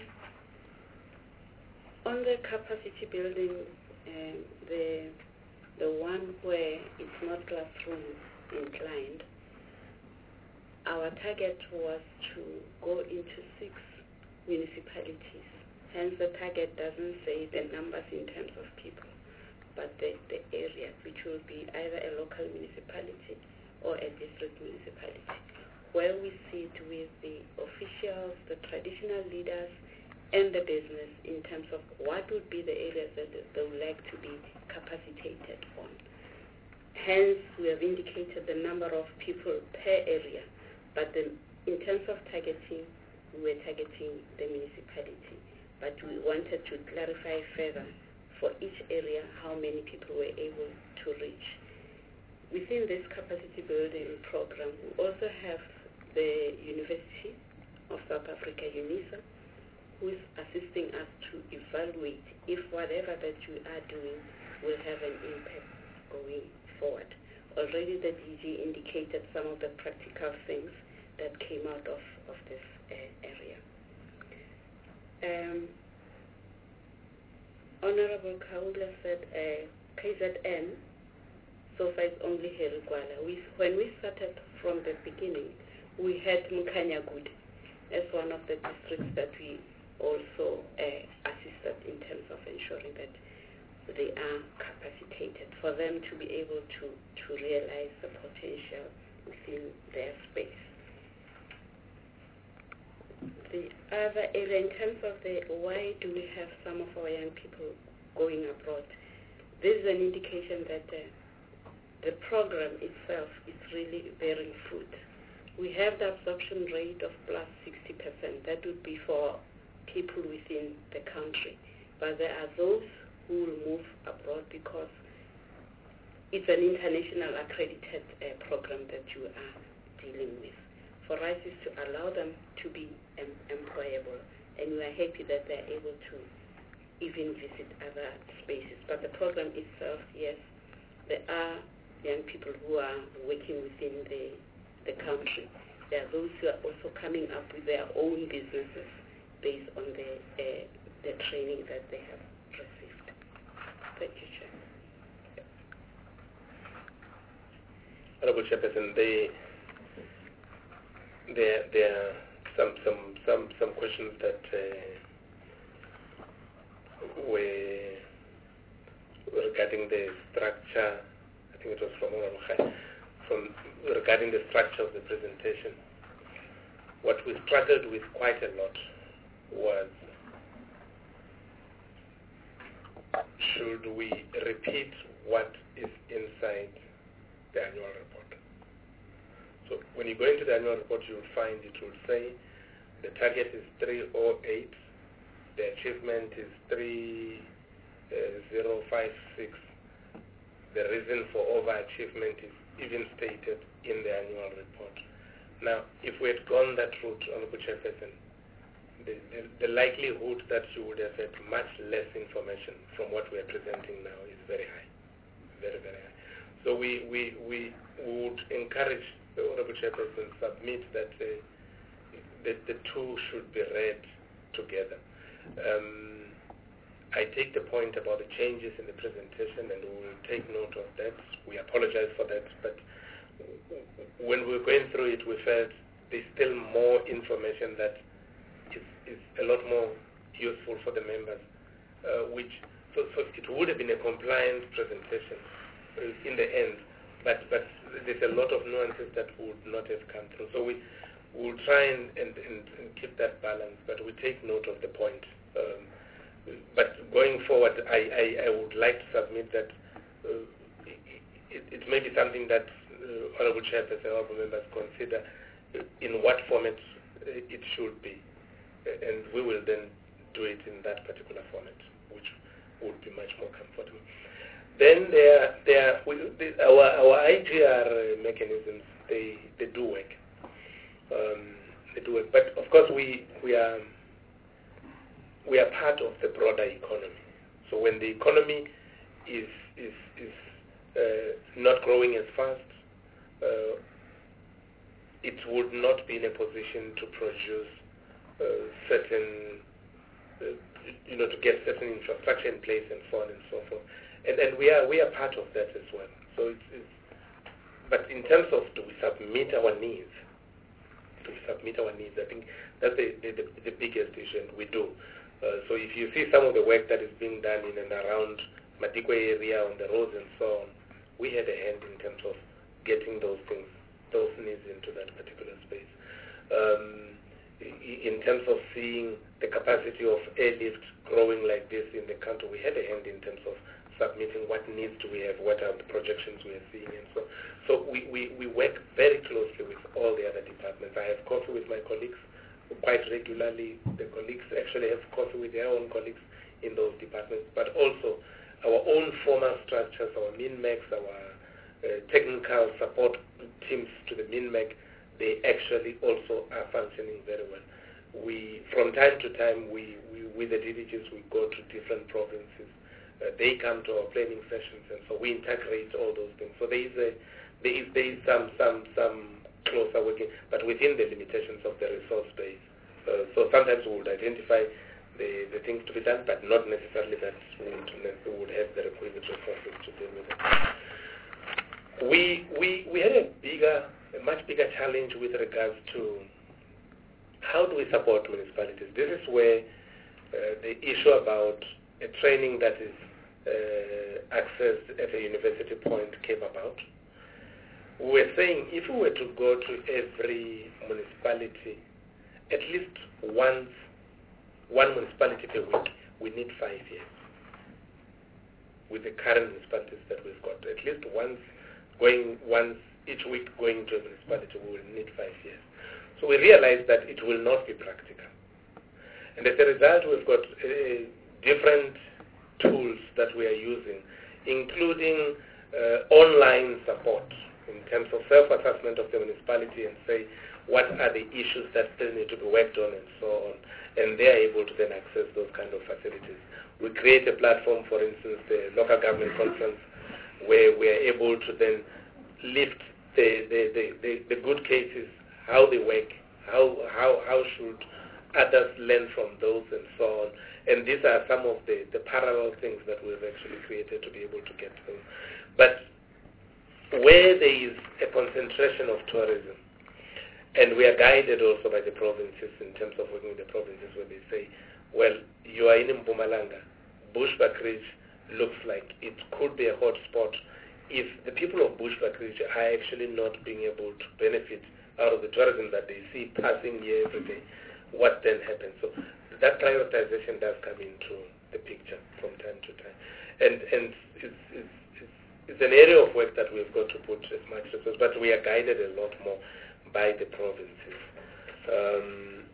On the capacity building, um, the the one where it's not classroom inclined, our target was to go into six municipalities. Hence, the target doesn't say the numbers in terms of people, but the, the area, which will be either a local municipality or a district municipality, where we sit with the officials, the traditional leaders, and the business in terms of what would be the areas that they would like to be capacitated on. Hence, we have indicated the number of people per area, but the, in terms of targeting, we were targeting the municipality. But we wanted to clarify further for each area how many people were able to reach. Within this capacity building program, we also have the University of South Africa, UNISA, who is assisting us to evaluate if whatever that we are doing will have an impact going forward. Already the D G indicated some of the practical things that came out of, of this uh, area. Um, Honorable Kaula said uh, K Z N, so far it's only Herigwala. We, when we started from the beginning, we had Mkhanyagudi as one of the districts that we also uh, assisted in terms of ensuring that they are capacitated for them to be able to, to realize the potential within their space. The other area, in terms of the why do we have some of our young people going abroad, this is an indication that uh, the program itself is really bearing fruit. We have the absorption rate of plus sixty percent. That would be for people within the country. But there are those who will move abroad because it's an international accredited uh, program that you are dealing with. For us is to allow them to be um, employable, and we are happy that they are able to even visit other spaces. But the program itself, yes, there are young people who are working within the the country. There are those who are also coming up with their own businesses based on the uh, the training that they have received. Thank you, Chair. Honorable Chairperson, they, there there are some some some some questions that uh, were regarding the structure. I think it was from Honorable Khai. From regarding the structure of the presentation. What we struggled with quite a lot was, should we repeat what is inside the annual report? So when you go into the annual report, you'll find it will say the target is three oh eight, the achievement is three oh five six. The reason for overachievement is even stated in the annual report. Now, if we had gone that route, Honorable Chairperson, the, the, the likelihood that you would have had much less information from what we are presenting now is very high, very, very high. So we, we, we would encourage the Honorable Chairperson to submit that uh, the, the two should be read together. Um, I take the point about the changes in the presentation, and we will take note of that. We apologize for that, but when we were going through it, we felt there's still more information that is, is a lot more useful for the members, uh, which so, so it would have been a compliant presentation uh, in the end, but, but there's a lot of nuances that would not have come through. So we will try and, and, and, and keep that balance, but we take note of the point. Um, But going forward, I, I, I would like to submit that uh, it, it may be something that uh, Honorable Chairperson and Honorable Members consider in what format it should be. And we will then do it in that particular format, which would be much more comfortable. Then there, there, we, the, our, our I G R mechanisms, they, they do work. Um, they do work. But of course, we, we are... we are part of the broader economy. So when the economy is is, is uh, not growing as fast, uh, it would not be in a position to produce uh, certain, uh, you know, to get certain infrastructure in place and so on and so forth. And and we are we are part of that as well. So it's, it's but in terms of do we submit our needs, do we submit our needs? I think that's the the, the, the biggest issue, and we do. Uh, so if you see some of the work that is being done in and around Madikwe area on the roads and so on, we had a hand in terms of getting those things, those needs into that particular space. Um, in terms of seeing the capacity of airlift growing like this in the country, we had a hand in terms of submitting what needs do we have, what are the projections we are seeing, and so so we, we, we work very closely with all the other departments. I have coffee with my colleagues quite regularly. The colleagues actually have coffee with their own colleagues in those departments, but also our own formal structures, our MINMEX, our uh, technical support teams to the MINMEC, they actually also are functioning very well. We, from time to time, we, we with the D D Gs, we go to different provinces. Uh, they come to our planning sessions, and so we integrate all those things. So there is a, there is, there is some, some, some closer working, but within the limitations of the resource base. Uh, so sometimes we would identify the, the things to be done, but not necessarily that we would, we would have the requisite resources to deal with it. We, we, we had a bigger, a much bigger challenge with regards to how do we support municipalities. This is where uh, the issue about a training that is uh, accessed at a university point came about. We're saying if we were to go to every municipality at least once, one municipality per week, we need five years. With the current municipalities that we've got, at least once, going once each week going to a municipality, we will need five years. So we realized that it will not be practical. And as a result, we've got uh, different tools that we are using, including uh, online support in terms of self-assessment of the municipality and say what are the issues that still need to be worked on and so on. And they are able to then access those kind of facilities. We create a platform, for instance, the local government conference, where we are able to then lift the, the, the, the, the good cases, how they work, how, how, how should others learn from those and so on. And these are some of the, the parallel things that we've actually created to be able to get through. But where there is a concentration of tourism, and we are guided also by the provinces in terms of working with the provinces where they say, well, you are in Mpumalanga, Bushbuckridge looks like it could be a hot spot if the people of Bushbuckridge are actually not being able to benefit out of the tourism that they see passing here every day. what then happens. So that prioritization does come into the picture from time to time. And and it's, it's, it's, it's an area of work that we've got to put as much resources, but we are guided a lot more by the provinces. Um,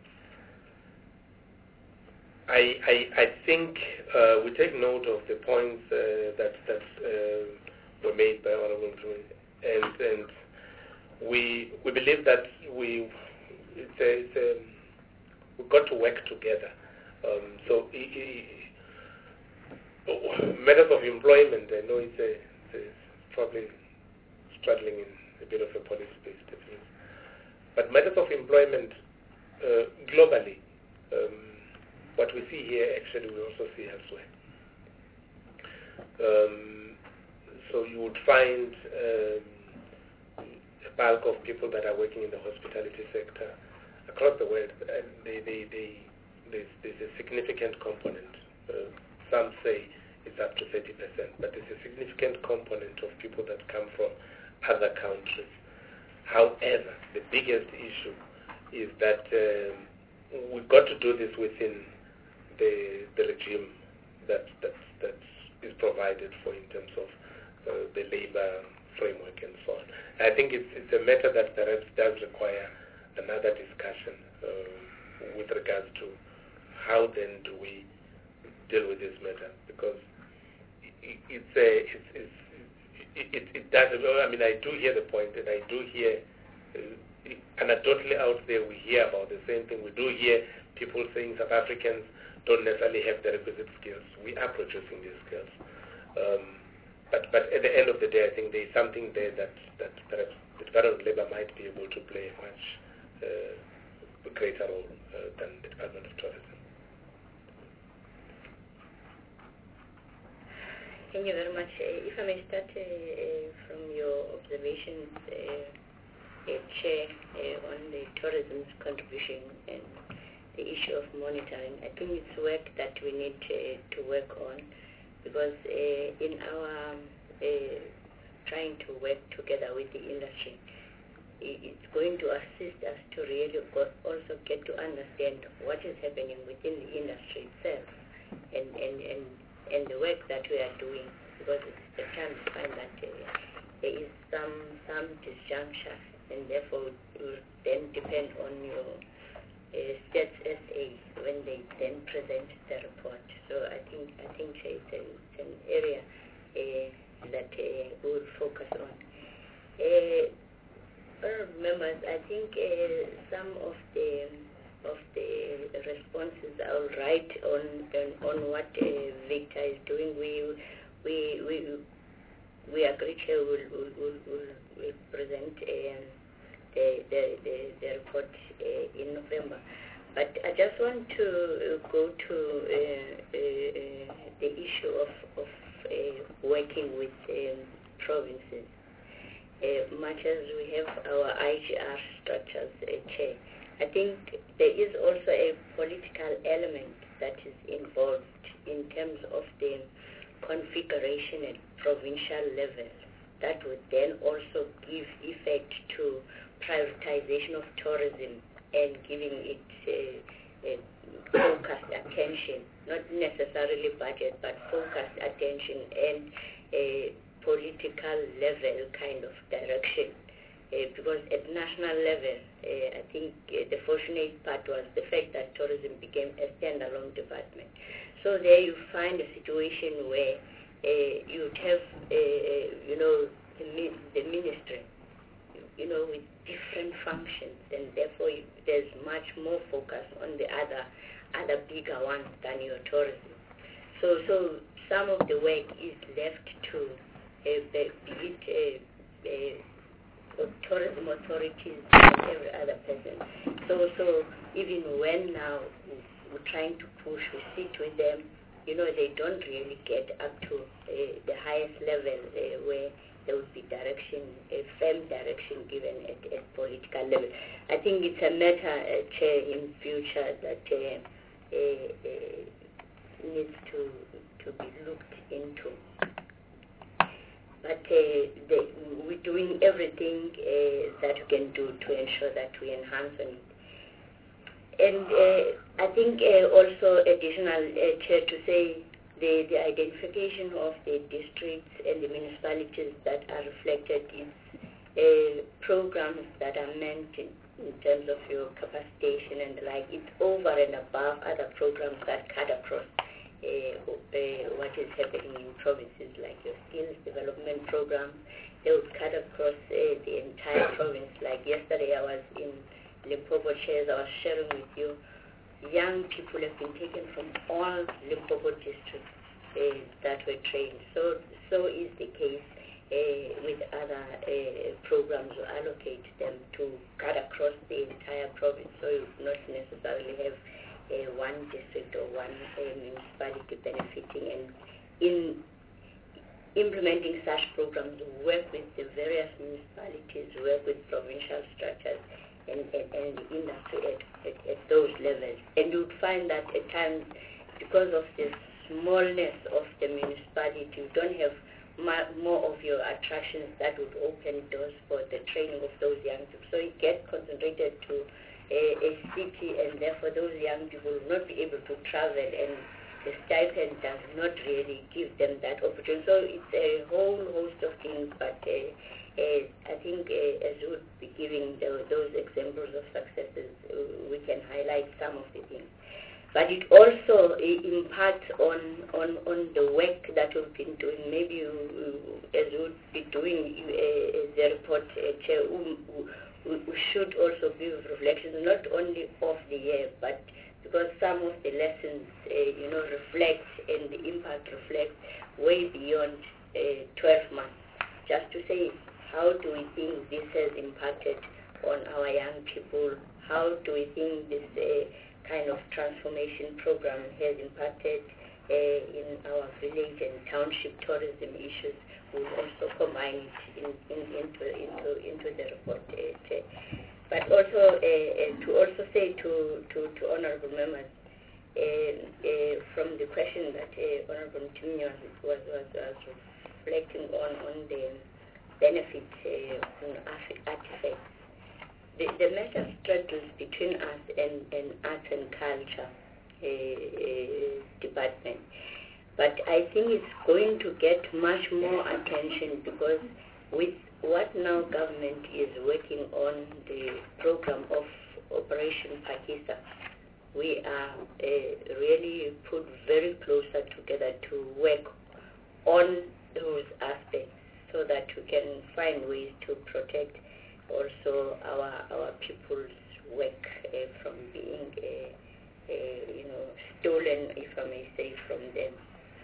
I, I, I think uh, we take note of the points uh, that, that uh, were made by Honorable Joy, and, and we, we believe that we, it's a, it's a, we've got to work together. Um, so i i matters of employment, I know it's, a, it's, a, it's probably straddling in a bit of a policy-based definition. But matters of employment uh, globally, um, what we see here actually we also see elsewhere. Um, so you would find um, a bulk of people that are working in the hospitality sector across the world, and they, they, they, there's, there's a significant component. Uh, some say it's up to thirty percent, but there's a significant component of people that come from other countries. However, the biggest issue is that um, we've got to do this within the, the regime that, that, that is provided for in terms of uh, the labor framework and so on. I think it's, it's a matter that perhaps does require another discussion uh, with regards to how then do we deal with this matter, because it, it's a, it's, it's, it, it, it does, I mean, I do hear the point, and I do hear, uh, anecdotally out there, we hear about the same thing. We do hear people saying South Africans don't necessarily have the requisite skills. We are producing these skills. Um, but, but at the end of the day, I think there is something there that, that perhaps the Department of Labour might be able to play a much uh, greater role uh, than the Department of Tourism. Thank you very much. Uh, if I may start uh, uh, from your observations, uh, uh, Chair, uh, on the tourism's contribution and the issue of monitoring, I think it's work that we need uh, to work on, because uh, in our uh, trying to work together with the industry, it's going to assist us to really also get to understand what is happening within the industry itself, and, and, and and the work that we are doing, because at times we find that uh, there is some some disjuncture, and therefore it will then depend on your uh, Stats S A when they then present the report. So I think I think it's, a, it's an area uh, that uh, we will focus on. Uh, members, I think uh, some of the of the responses are right on on, on what uh, Victor is doing. We we we we agree here will will will, will, will present um, the, the the the report uh, in November. But I just want to go to uh, uh, the issue of of uh, working with um, provinces. Uh, much as we have our I G R structures, uh, Chair, I think there is also a political element that is involved in terms of the configuration at provincial level that would then also give effect to prioritization of tourism and giving it uh, uh, focused attention, not necessarily budget, but focused attention and uh, political level kind of direction. Uh, because at national level, uh, I think uh, the fortunate part was the fact that tourism became a standalone department. So there you find a situation where uh, you'd have, uh, you know, the, the ministry, you know, with different functions, and therefore you, there's much more focus on the other, other bigger ones than your tourism. So, so some of the work is left to uh, be it uh, uh, tourism authorities and every other person. So, so even when now we're trying to push, we sit with them, you know, they don't really get up to uh, the highest level uh, where there would be direction, a firm direction given at, at political level. I think it's a matter, uh, Chair, in future that uh, uh, uh, needs to to be looked into. But uh, the, we're doing everything uh, that we can do to ensure that we enhance on it. and uh, I think uh, also additional, uh, Chair, to say the, the identification of the districts and the municipalities that are reflected in uh, programs that are meant in, in terms of your capacitation and the like. It's over and above other programs that cut across uh, uh, what is happening in provinces, like your skills development programs. They would cut across uh, the entire province. Like yesterday I was in Limpopo Chairs, I was sharing with you, young people have been taken from all Limpopo districts uh, that were trained. So, so is the case uh, with other uh, programs who allocate them to cut across the entire province. So you not necessarily have uh, one district or one uh, municipality benefiting. And in implementing such programs, work with the various municipalities, work with provincial structures, and, and, and the industry at, at, at those levels. And you would find that at times, because of the smallness of the municipality, you don't have more of your attractions that would open doors for the training of those young people. So it gets concentrated to a, a city, and therefore those young people will not be able to travel, and the stipend does not really give them that opportunity. So it's a whole host of things, but uh, Uh, I think uh, as we would be giving the, those examples of successes, uh, we can highlight some of the things. But it also uh, impacts on, on, on the work that we've been doing. Maybe you, uh, as we would be doing uh, the report, uh, Chair, we, we should also give reflections not only of the year, but because some of the lessons, uh, you know, reflect, and the impact reflects way beyond uh, twelve months. Just to say, how do we think this has impacted on our young people? How do we think this uh, kind of transformation program has impacted uh, in our village and township tourism issues? We'll also combine it in, in, into, into, into the report. Uh, but also uh, uh, to also say to, to, to honorable members, uh, uh, from the question that uh, Honorable Timmy was, was, was, was reflecting on, on the benefit uh, on artifacts. The, the matter straddles between us and, and arts and culture uh, uh, department. But I think it's going to get much more attention, because with what now government is working on, the program of Operation Pakistan, we are uh, really put very closer together to work on those aspects, so that we can find ways to protect also our our people's work uh, from being uh, uh, you know stolen, if I may say, from them.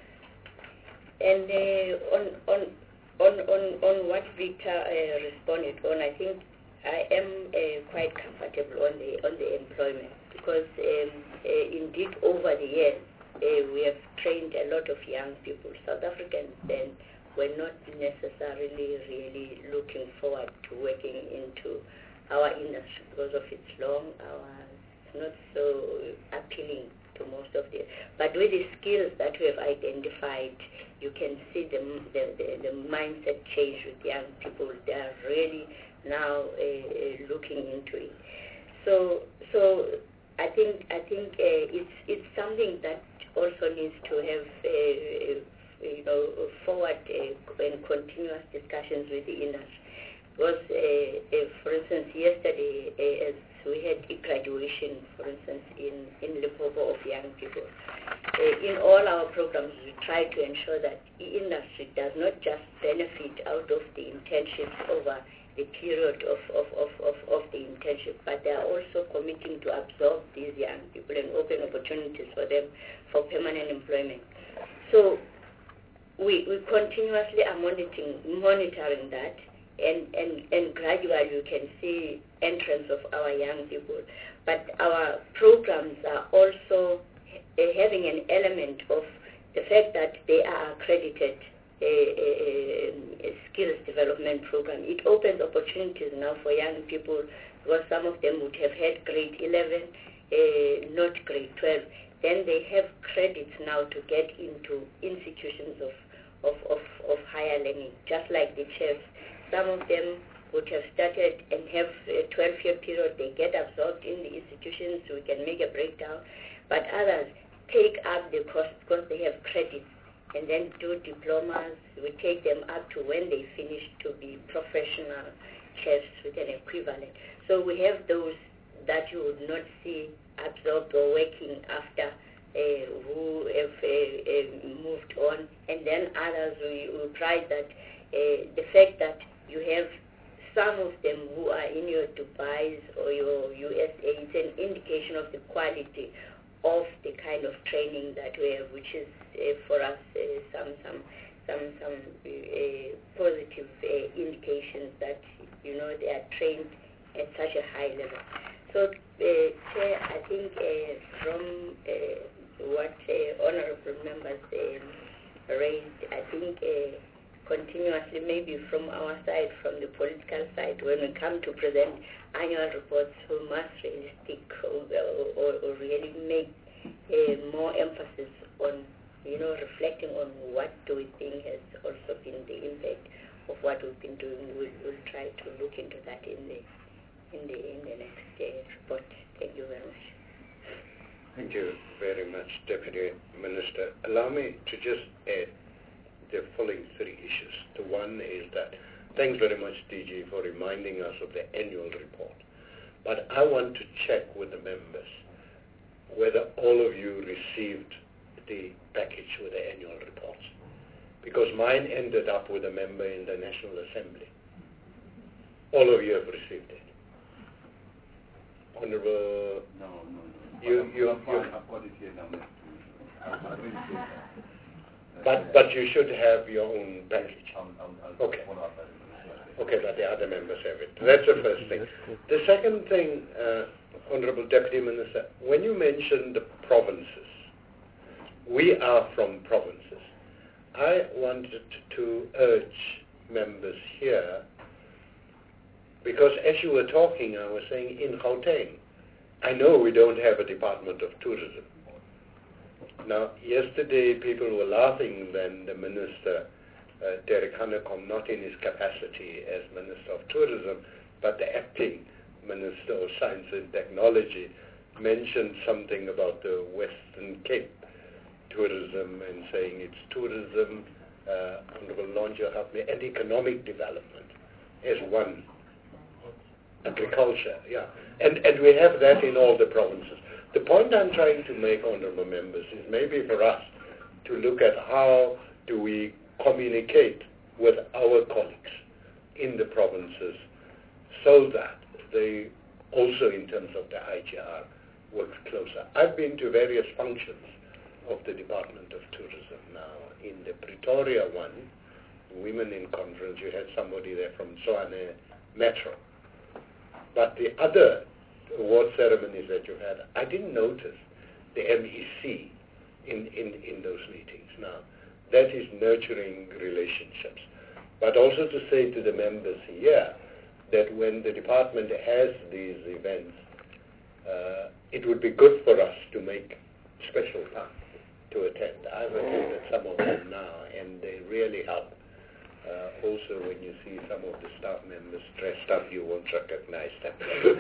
And uh, on on on on on what Victor uh, responded on, I think I am uh, quite comfortable on the on the employment, because um, uh, indeed over the years uh, we have trained a lot of young people, South Africans, then we're not necessarily really looking forward to working into our industry because of its long hours, not so appealing to most of the. But with the skills that we have identified, you can see the the, the, the mindset change with young people. They are really now uh, looking into it. So so I think I think uh, it's it's something that also needs to have. Uh, you know, forward uh, and continuous discussions with the industry. Because, uh, uh, for instance, yesterday, uh, as we had a graduation, for instance, in, in Limpopo of young people, uh, in all our programs, we try to ensure that the industry does not just benefit out of the internships over the period of, of, of, of, of the internship, but they are also committing to absorb these young people and open opportunities for them for permanent employment. So, We, we continuously are monitoring, monitoring that, and, and, and gradually you can see entrance of our young people. But our programs are also uh, having an element of the fact that they are accredited a, a, a skills development program. It opens opportunities now for young people, because some of them would have had grade eleven, uh, not grade twelve. Then they have credits now to get into institutions of Of, of, of higher learning, just like the chefs. Some of them would have started and have a twelve-year period, they get absorbed in the institutions, we can make a breakdown. But others take up the course because they have credits and then do diplomas. We take them up to when they finish to be professional chefs with an equivalent. So we have those that you would not see absorbed or working after uh, who have uh, uh, moved on. And then others, we, we pride that uh, the fact that you have some of them who are in your Dubais or your U S A, it's an indication of the quality of the kind of training that we have, which is uh, for us uh, some some some some uh, positive uh, indications that you know they are trained at such a high level. So, uh, Chair, I think uh, from uh, what uh, honourable members uh, raised, I think uh, continuously, maybe from our side, from the political side, when we come to present annual reports, we must really stick or, or, or really make uh, more emphasis on, you know, reflecting on what do we think has also been the impact of what we've been doing. We'll, we'll try to look into that in the in the in the next uh, report. Thank you very much. Thank you very much, Deputy Minister. Allow me to just add the following three issues. The one is that, thanks very much, D G, for reminding us of the annual report. But I want to check with the members whether all of you received the package with the annual reports. Because mine ended up with a member in the National Assembly. All of you have received it. Honorable... No, no, no. You, you, I've you, got it here now. I'll, I'll read it. But, but you should have your own package. I'll, I'll, I'll Okay. follow up by Okay, but the other members have it. That's the first thing. The second thing, uh, Honorable Deputy Minister, when you mentioned the provinces, we are from provinces. I wanted to urge members here, because as you were talking, I was saying in Gauteng, I know we don't have a Department of Tourism. Now, yesterday people were laughing when the Minister, uh, Derek Hanekom, not in his capacity as Minister of Tourism, but the acting Minister of Science and Technology, mentioned something about the Western Cape tourism and saying it's tourism, uh, Honorable Lonja helped me, and economic development as one. Agriculture, yeah. And, and we have that in all the provinces. The point I'm trying to make, honorable members, is maybe for us to look at how do we communicate with our colleagues in the provinces so that they also, in terms of the I G R, work closer. I've been to various functions of the Department of Tourism now. In the Pretoria one, Women in Conference, you had somebody there from Tshwane Metro. But the other award ceremonies that you had, I didn't notice the M E C in, in, in those meetings. Now, that is nurturing relationships. But also to say to the members here that when the department has these events, uh, it would be good for us to make special time to attend. I've attended some of them now, and they really help. Uh, also, when you see some of the staff members dressed up, you won't recognize them.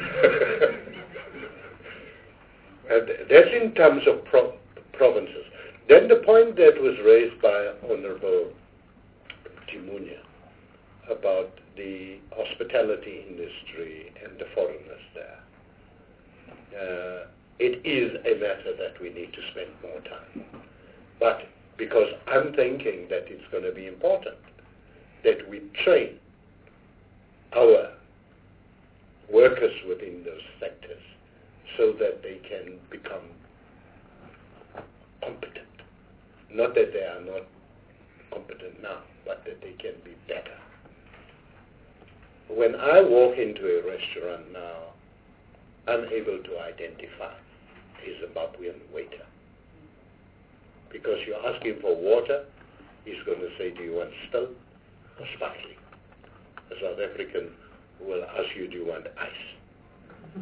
And that's in terms of pro- provinces. Then the point that was raised by Honorable Timunya about the hospitality industry and the foreigners there. Uh, it is a matter that we need to spend more time. But because I'm thinking that it's going to be important that we train our workers within those sectors so that they can become competent. Not that they are not competent now, but that they can be better. When I walk into a restaurant now, I'm able to identify a Zimbabwean waiter. Because you ask him for water, he's going to say, do you want still or sparkling? A South African will ask you, do you want ice?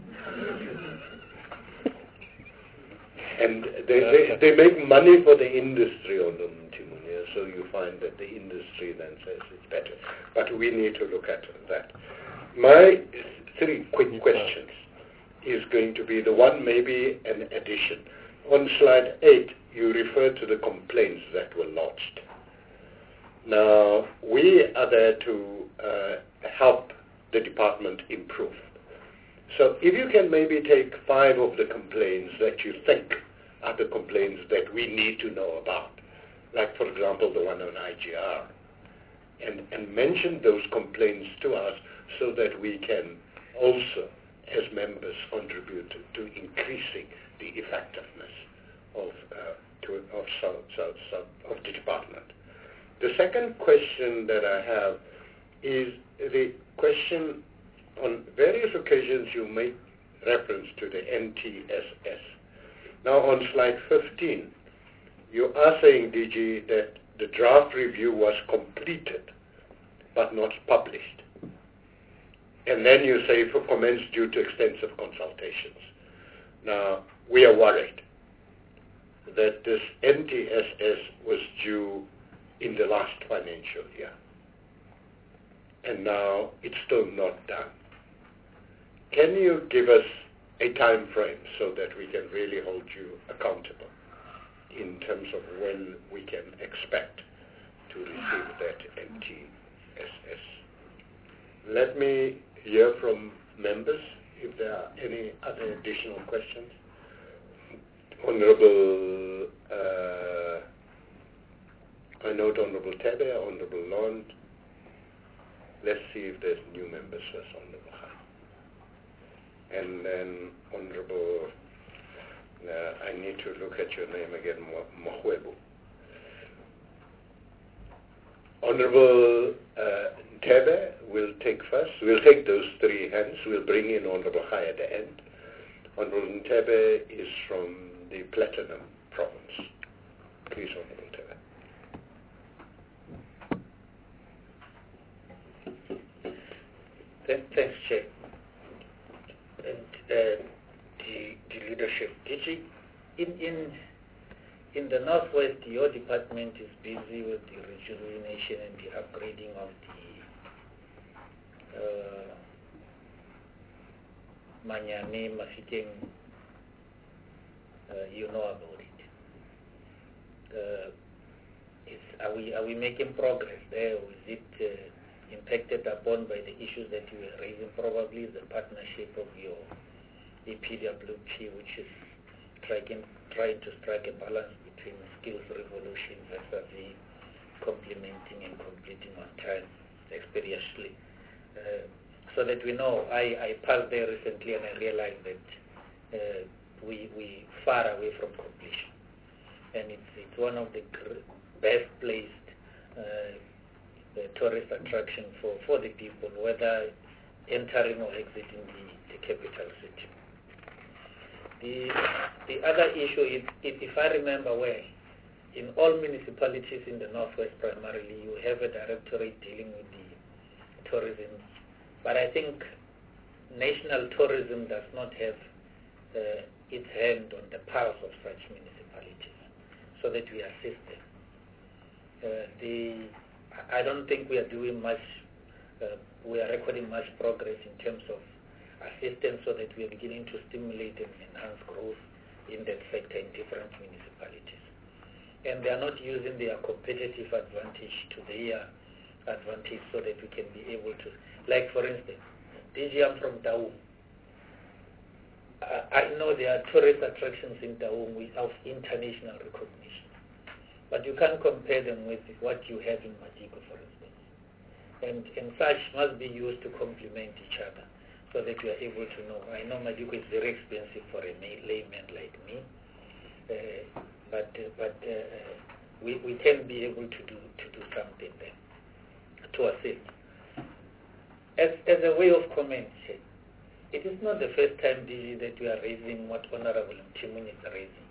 And they, they, they make money for the industry on them, Timunya, so you find that the industry then says it's better. But we need to look at that. my three quick questions is going to be the one maybe an addition. On slide eight, you refer to the complaints that were lodged. Now, we are there to uh, help the department improve. So if you can maybe take five of the complaints that you think are the complaints that we need to know about, like, for example, the one on I G R, and, and mention those complaints to us so that we can also, as members, contribute to increasing the effectiveness of, uh, to, of, South, South, South, of the department. The second question that I have is the question, on various occasions you make reference to the N T S S. Now on slide fifteen, you are saying, D G, that the draft review was completed but not published. And then you say for comments due to extensive consultations. Now, we are worried that this N T S S was due in the last financial year. And now it's still not done. Can you give us a time frame so that we can really hold you accountable in terms of when we can expect to receive that N T S S? Let me hear from members if there are any other additional questions. Honorable, uh, I note Honorable Tebe, Honorable Lond. Let's see if there's new members first, Honorable Khan. And then Honorable, uh, I need to look at your name again, Mohwebu. Honorable uh, Tebe will take first. We'll take those three hands. We'll bring in Honorable Khai at the end. Honorable Tebe is from the Platinum Province. Please, Honorable Tebe. Thanks, Chair. And uh, the, the leadership. D G, in, in, in the Northwest, your department is busy with the rejuvenation and the upgrading of the uh, Manyane, Mafikeng. Uh, you know about it. Uh, it's, are we are we making progress there? Or is it uh, impacted upon by the issues that you were raising? Probably the partnership of your E P W P, which is trying trying to strike a balance between skills revolution versus the complementing and completing on time experientially. Uh, so that we know, I, I passed there recently and I realized that uh, we we far away from completion, and it's it's one of the best placed uh, tourist attraction for, for the people, whether entering or exiting the, the capital city. The the other issue is, if, if I remember well, in all municipalities in the Northwest primarily, you have a directorate dealing with the tourism, but I think national tourism does not have uh, its hand on the pulse of such municipalities, so that we assist them. Uh, the, I don't think we are doing much, uh, we are recording much progress in terms of assistance, so that we are beginning to stimulate and enhance growth in that sector in different municipalities. And they are not using their competitive advantage to their advantage, so that we can be able to, like for instance, D G, I'm from Taung. I know there are tourist attractions in Taung of international recognition, but you can't compare them with what you have in Madiko, for instance. And, and such must be used to complement each other, so that you are able to know. I know Madiko is very expensive for a layman like me, uh, but uh, but uh, we we can be able to do to do something there to assist. As as a way of comment, it is not the first time, D G, that we are raising what Honorable Mtimun is raising.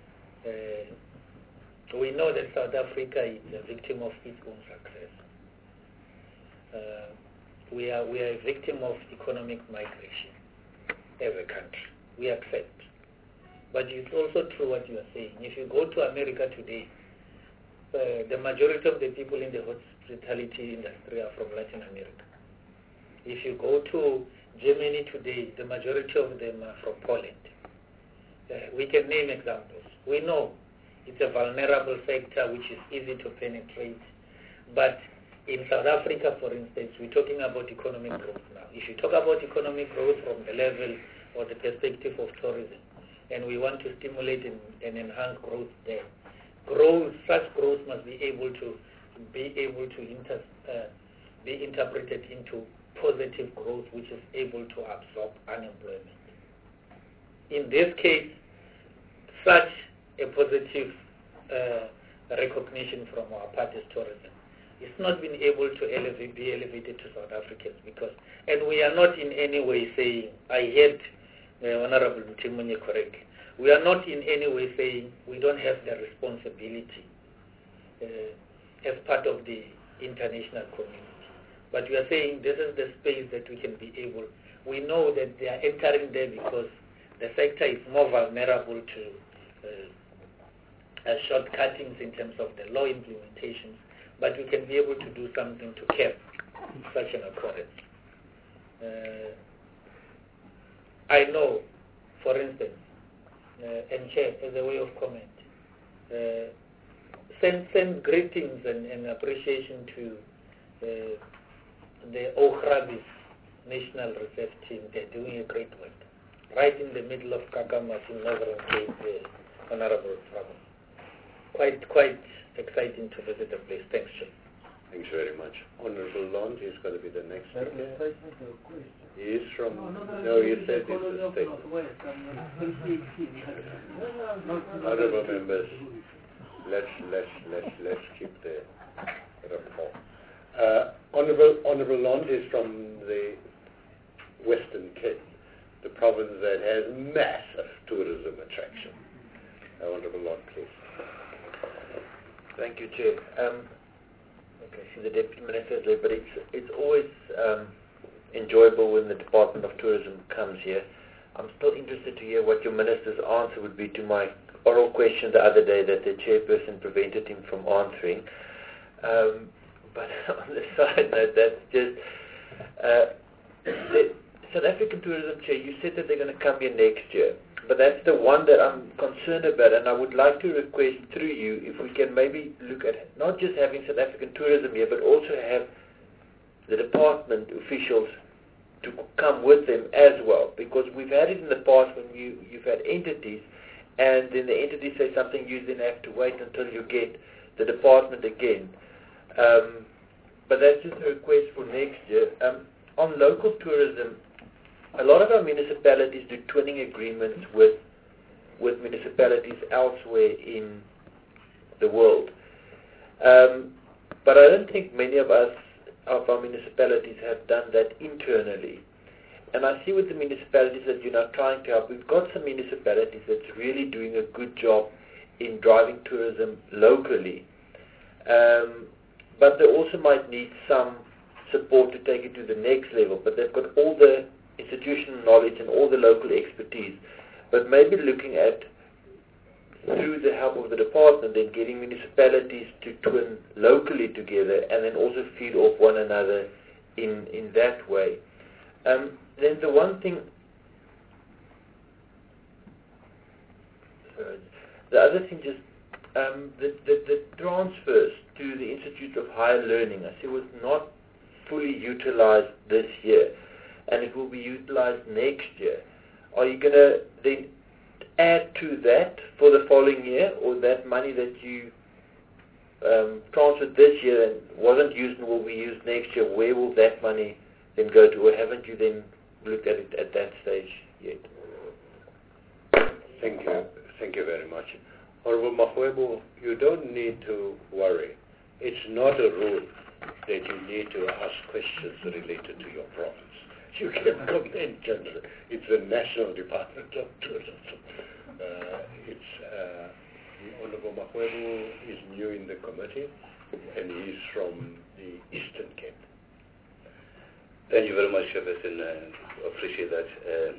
Uh, we know that South Africa is a victim of its own success. Uh, we are we are a victim of economic migration as a country. We accept. But it's also true what you are saying. If you go to America today, uh, the majority of the people in the hospitality industry are from Latin America. If you go to Germany today, the majority of them are from Poland. Uh, we can name examples. We know it's a vulnerable sector which is easy to penetrate. But in South Africa, for instance, we're talking about economic growth now. If you talk about economic growth from the level or the perspective of tourism, and we want to stimulate and, and enhance growth there, growth, such growth must be able to be able to inter, uh, be interpreted into positive growth, which is able to absorb unemployment. In this case, such a positive uh, recognition from our part as tourism, it's not been able to elevate, be elevated to South Africans because, and we are not in any way saying, I heard uh, Honorable Mtimunye correctly, we are not in any way saying we don't have the responsibility uh, as part of the international community. But we are saying this is the space that we can be able, we know that they are entering there because the sector is more vulnerable to uh, uh, shortcuttings in terms of the law implementations, but we can be able to do something to cap such an occurrence. Uh, I know, for instance, uh, and Chair, as a way of comment, uh, send, send greetings and, and appreciation to uh, the Ohrabis National Reserve Team. They're doing a great work. Right in the middle of Kakamas in Northern Cape, uh, Honorable Trump. Quite, quite exciting to visit the place. Thanks, Chair. Thanks very much. Honorable Lond is going to be the next That's speaker. a statement or question. He is from, No, no, no, no, you it's said a colony it's a of statement. Northwest. I'm not- not- not- Honorable members, let's, let's, let's, let's keep the rapport. Uh, Honorable, Honorable Lond is from the Western Cape, the province that has massive tourism attraction. Uh, Honorable Lond, please. Thank you, Chair. Um, okay, I see the Deputy Minister is late, but it's, it's always um, enjoyable when the Department of Tourism comes here. I'm still interested to hear what your Minister's answer would be to my oral question the other day that the Chairperson prevented him from answering. Um, but on the side note, that's just... Uh, the South African Tourism Chair, you said that they're going to come here next year. But that's the one that I'm concerned about, and I would like to request through you if we can maybe look at not just having South African tourism here, but also have the department officials to come with them as well. Because we've had it in the past when you, you've had entities, and then the entities say something, you then have to wait until you get the department again. Um, but that's just a request for next year. Um, on local tourism, a lot of our municipalities do twinning agreements with with municipalities elsewhere in the world. Um, but I don't think many of us, of our municipalities, have done that internally. And I see with the municipalities that you're now trying to help, we've got some municipalities that's really doing a good job in driving tourism locally. Um, but they also might need some support to take it to the next level, but they've got all the institutional knowledge and all the local expertise, but maybe looking at, through the help of the department, then getting municipalities to twin locally together and then also feed off one another in, in that way. Um, then the one thing, sorry, the other thing just, um, the, the, the transfers to the Institute of Higher Learning, I see was not fully utilized this year, and it will be utilized next year. Are you going to then add to that for the following year, or that money that you um, transferred this year and wasn't used and will be used next year, where will that money then go to, or haven't you then looked at it at that stage yet? Thank you. Thank you very much. Honorable Mahwebu, you don't need to worry. It's not a rule that you need to ask questions related to your province. You can comment generally. It's the National Department of Tourism. Uh, it's, uh, Honorable Mahwebu is new in the committee, and he is from the Eastern Cape. Thank you very much, Chairperson. I appreciate that. Um,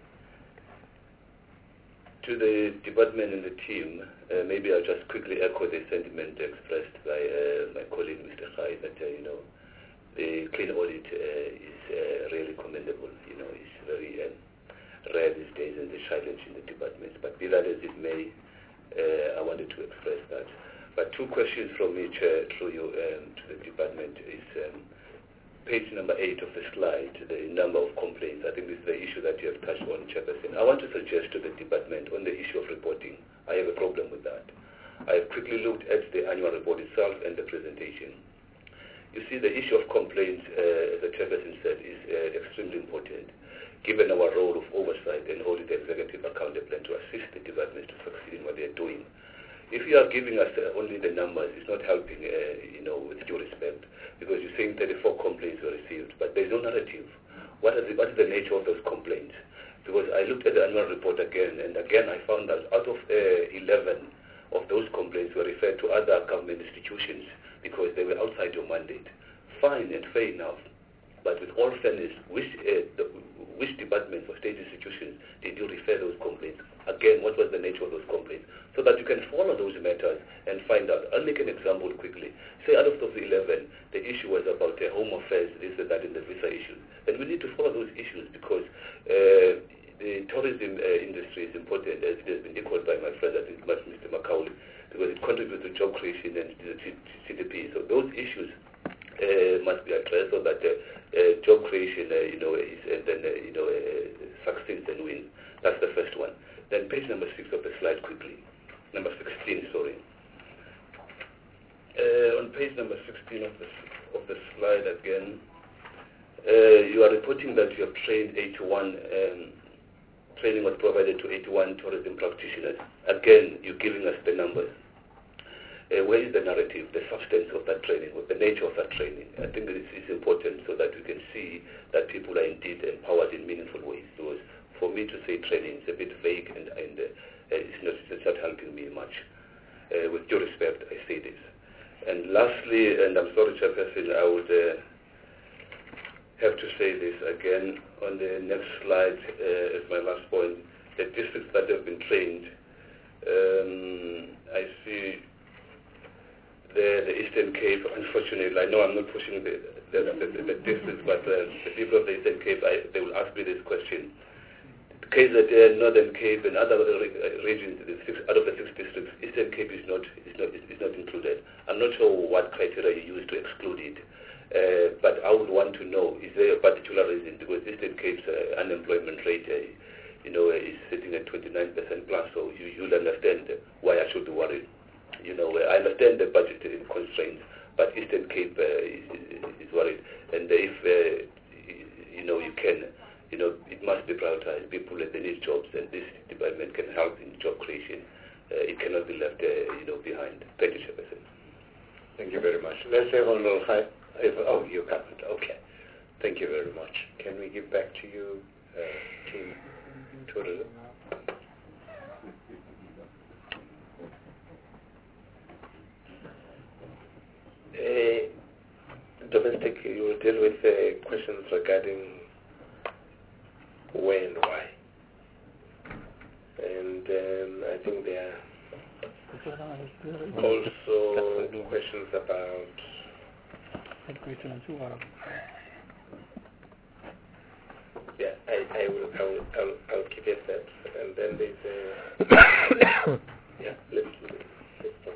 to the department and the team, uh, maybe I'll just quickly echo the sentiment expressed by uh, my colleague, Mister Khai, that, uh, you know, the clean audit uh, is uh, really commendable. You know, it's very uh, rare these days and the challenge in the department. But be that as it may, uh, I wanted to express that. But two questions from me, Chair, through you um, to the department is um, page number eight of the slide, the number of complaints. I think this is the issue that you have touched on, Chairperson. I want to suggest to the department on the issue of reporting. I have a problem with that. I have quickly looked at the annual report itself and the presentation. You see, the issue of complaints, uh, as the Chairperson said, is uh, extremely important, given our role of oversight and holding the executive accountable and to assist the departments to succeed in what they are doing. If you are giving us uh, only the numbers, it's not helping, uh, you know, with due respect, because you're saying thirty-four complaints were received, but there's no narrative. What is, the, what is the nature of those complaints? Because I looked at the annual report again, and again I found that out of uh, eleven of those complaints were referred to other government institutions because they were outside your mandate. Fine and fair enough, but with all fairness, which, uh, the, which departments or state institutions did you refer those complaints? Again, what was the nature of those complaints? So that you can follow those matters and find out. I'll make an example quickly. Say out of those eleven, the issue was about uh, home affairs, this and that, and the visa issues. And we need to follow those issues because uh, the tourism uh, industry is important, as it has been echoed by my friend, I think Mister Macaulay, because it contributes to job creation and to the C D P. So those issues uh, must be addressed so that uh, uh, job creation, uh, you know, is, and then uh, you know uh, succeeds and wins. That's the first one. Then page number six of the slide quickly. Number sixteen, sorry. Uh, on page number sixteen of the of the slide again, uh, you are reporting that you have trained eighty-one. Um, Training was provided to eighty-one tourism practitioners. Again, you're giving us the numbers. Uh, where is the narrative, the substance of that training, or the nature of that training? I think this is important so that we can see that people are indeed empowered in meaningful ways. Because for me to say training is a bit vague and, and uh, it's, not, it's not helping me much. Uh, with due respect, I say this. And lastly, and I'm sorry, Chairperson, I would uh, have to say this again on the next slide uh, as my last point. The districts that have been trained, um, I see the, the Eastern Cape. Unfortunately, I know I'm not pushing the, the, the, the districts, but uh, the people of the Eastern Cape, I, they will ask me this question. K Z N, Northern Cape, and other regions, the six, out of the six districts, Eastern Cape is not is not is not included. I'm not sure what criteria you use to exclude it. Uh, but I would want to know, is there a particular reason? Because Eastern Cape's uh, unemployment rate, uh, you know, uh, is sitting at twenty-nine percent plus, so you, you'll understand why I should be worried. You know, uh, I understand the budgetary constraints, but Eastern Cape uh, is, is worried. And if, uh, you know, you can, you know, it must be prioritized. People, they need jobs, and this department can help in job creation. Uh, it cannot be left, uh, you know, behind. Thank you, Chairperson. Thank you very much. Let's have Honorable High. If, oh, you covered. Okay. Thank you very much. Can we give back to you, uh, Team Tourism? Uh, domestic, you will deal with uh, questions regarding where and why. And um, I think there are also questions about yeah, I, I will I will I'll, I'll keep it that, and then there's a yeah, let's let's talk.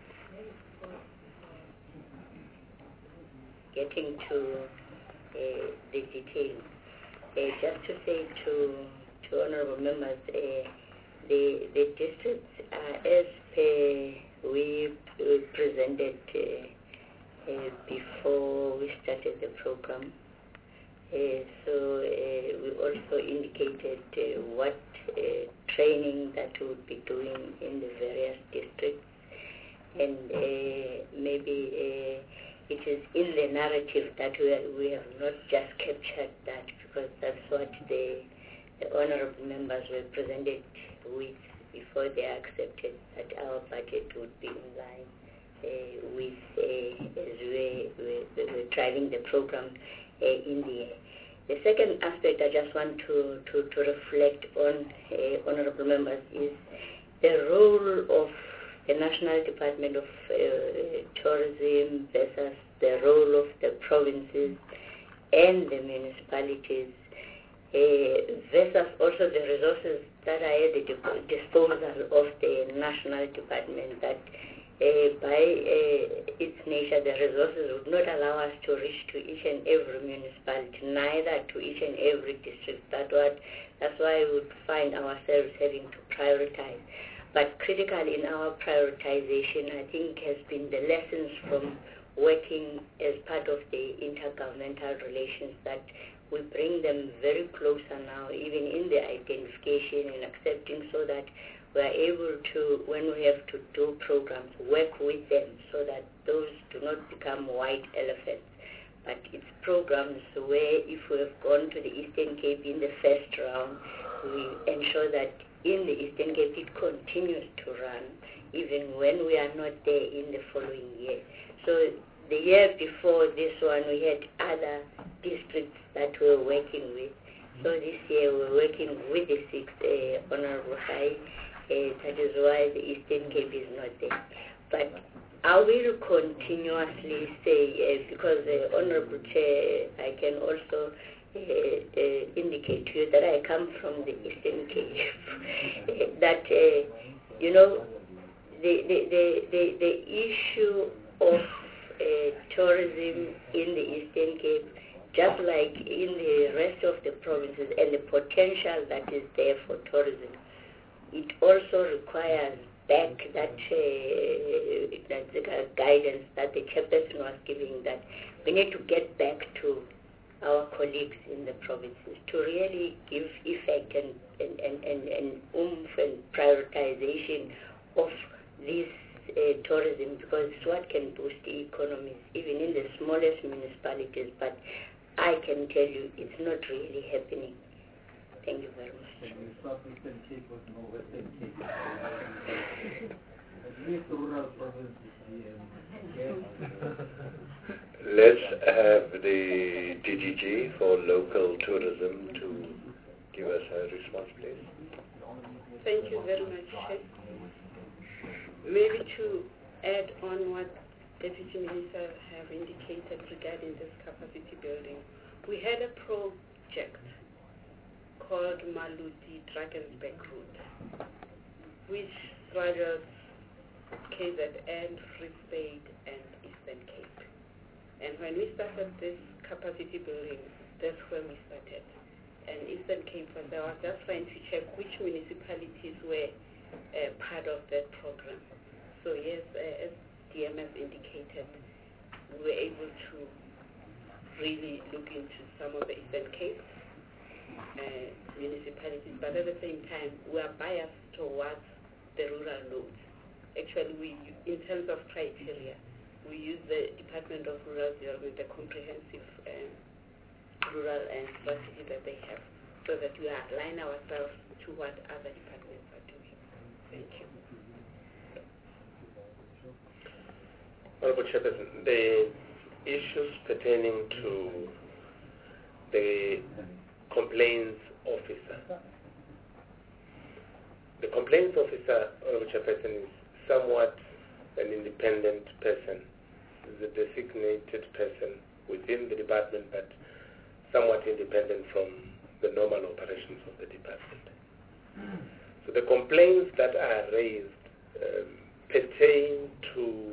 Getting to uh, the details, uh, just to say to to honourable members, uh, the the districts uh, as per we, we presented. Uh, Uh, before we started the program. Uh, so uh, we also indicated uh, what uh, training that we would be doing in the various districts, and uh, maybe uh, it is in the narrative that we, are, we have not just captured that, because that's what the, the honourable members were presented with before they accepted that our budget would be in line Uh, with uh, as we were we, driving the program uh, in the air. The second aspect I just want to, to, to reflect on, uh, honourable members, is the role of the National Department of uh, Tourism versus the role of the provinces and the municipalities, uh, versus also the resources that are at the disposal of the National Department, that uh, by uh, its nature the resources would not allow us to reach to each and every municipality, neither to each and every district. That what, that's why we would find ourselves having to prioritize. But critical in our prioritization, I think, has been the lessons from working as part of the intergovernmental relations, that we bring them very closer now, even in the identification and accepting, so that we are able to, when we have to do programs, work with them so that those do not become white elephants. But it's programs where if we have gone to the Eastern Cape in the first round, we ensure that in the Eastern Cape it continues to run even when we are not there in the following year. So the year before this one we had other districts that we were working with. So this year we're working with the sixth uh, Honorable High. Uh, that is why the Eastern Cape is not there. But I will continuously say, uh, because the uh, Honorable Chair, I can also uh, uh, indicate to you that I come from the Eastern Cape, that, uh, you know, the, the, the, the, the issue of uh, tourism in the Eastern Cape, just like in the rest of the provinces, and the potential that is there for tourism, it also requires back that, uh, that the guidance that the chairperson was giving, that we need to get back to our colleagues in the provinces to really give effect and, and, and, and, and oomph and prioritization of this uh, tourism, because it's what can boost the economies, even in the smallest municipalities. But I can tell you it's not really happening. Thank you very much. Southeastern Cape was no Western Cape. At least the rural provinces here. Let's have the D G G for local tourism to give us a response, please. Thank you very much, Chair. Maybe to add on what Deputy Minister have indicated regarding this capacity building, we had a project called Maluti Drakensberg Route, which straddles K Z N, Free State, and Eastern Cape. And when we started this capacity building, that's when we started. And Eastern Cape, was, I was just trying to check which municipalities were uh, part of that program. So yes, uh, as D M S indicated, we were able to really look into some of the Eastern Cape Uh, municipalities, but at the same time we are biased towards the rural nodes. Actually, we, in terms of criteria, we use the Department of Rural Development, the comprehensive um, rural and strategy that they have, so that we align ourselves to what other departments are doing. Thank you. Honorable Chairperson, the issues pertaining to the complaints officer. The complaints officer, Honorable Chairperson, is somewhat an independent person. Is a designated person within the department, but somewhat independent from the normal operations of the department. So the complaints that are raised um, pertain to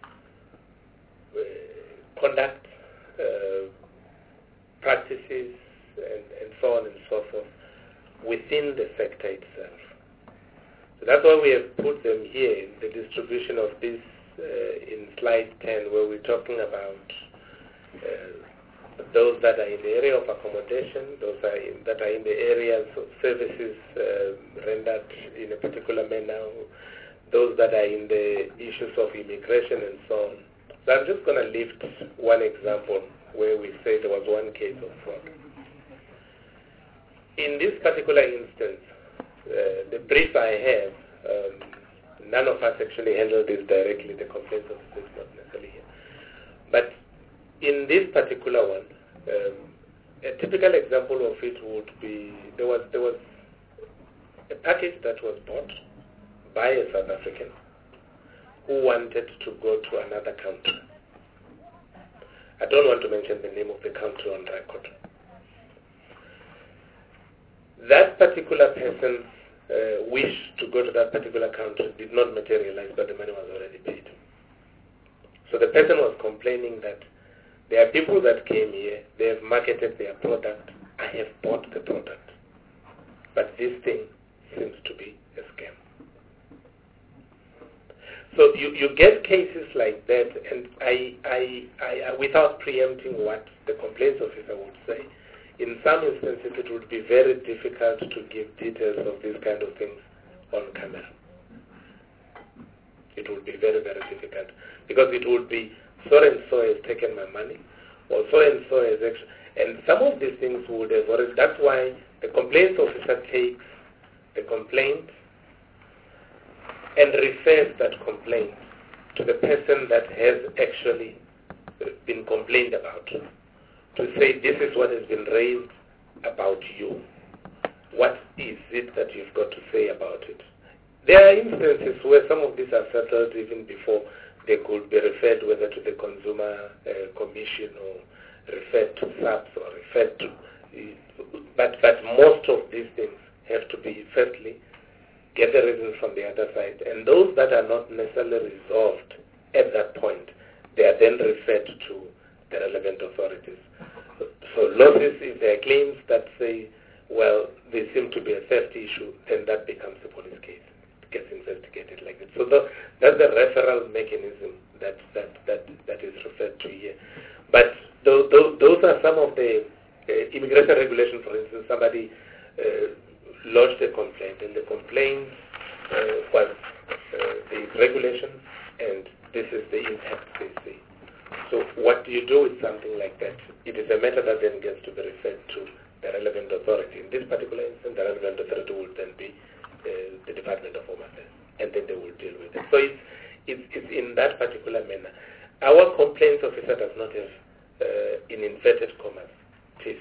uh, conduct, uh, practices, And, and so on and so forth within the sector itself. So that's why we have put them here, the distribution of this uh, in slide ten, where we're talking about uh, those that are in the area of accommodation, those are in, that are in the areas of services uh, rendered in a particular manner, those that are in the issues of immigration and so on. So I'm just going to lift one example where we say there was one case of fraud. In this particular instance, uh, the brief I have, um, none of us actually handled this directly, the complaints officer is not necessarily here. But in this particular one, um, a typical example of it would be, there was, there was a package that was bought by a South African who wanted to go to another country. I don't want to mention the name of the country on record. That particular person's uh, wish to go to that particular country did not materialize, but the money was already paid. So the person was complaining that there are people that came here, they have marketed their product, I have bought the product, but this thing seems to be a scam. So you, you get cases like that, and I, I, I, without preempting what the complaints officer would say, in some instances it would be very difficult to give details of these kind of things on camera. It would be very, very difficult, because it would be so and so has taken my money, or so and so has actually, and some of these things would have already, that's why the complaints officer takes the complaint and refers that complaint to the person that has actually been complained about, to say this is what has been raised about you. What is it that you've got to say about it? There are instances where some of these are settled even before they could be referred whether to the Consumer uh, Commission or referred to S A P S or referred to, uh, but, but most of these things have to be, firstly, get the reasons from the other side, and those that are not necessarily resolved at that point, they are then referred to the relevant authorities. So losses, if there are claims that say, well, they seem to be a theft issue, then that becomes a police case. It gets investigated like that. So the, that's the referral mechanism that, that, that, that is referred to here. But those, those, those are some of the uh, immigration regulations. For instance, somebody uh, lodged a complaint, and the complaint uh, was uh, the regulations, and this is the impact they see. So what do you do with something like that? It is a matter that then gets to be referred to the relevant authority. In this particular instance, the relevant authority will then be uh, the Department of Home Affairs, and then they will deal with it. So it's, it's, it's in that particular manner. Our complaints officer does not have, uh, in inverted commas, teeth.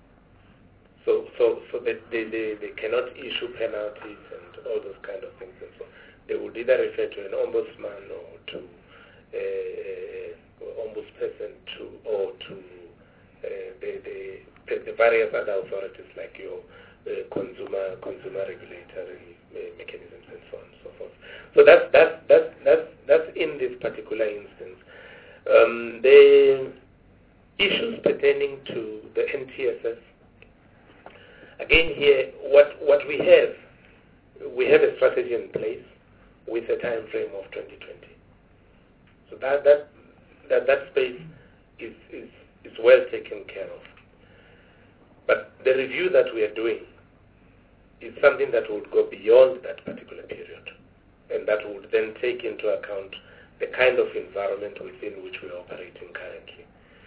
So, so, so they, they, they, they cannot issue penalties and all those kind of things. And so they would either refer to an ombudsman or to uh, ombudsperson to, or to uh, the, the, the various other authorities like your uh, consumer consumer regulatory uh, mechanisms and so on and so forth. So that's that's that's that's that's in this particular instance. Um, the issues pertaining to the N T S S. Again, here, what what we have, we have a strategy in place with a time frame of twenty twenty. So that that that, that space is, is is well taken care of. But the review that we are doing is something that would go beyond that particular period, and that would then take into account the kind of environment within which we are operating currently.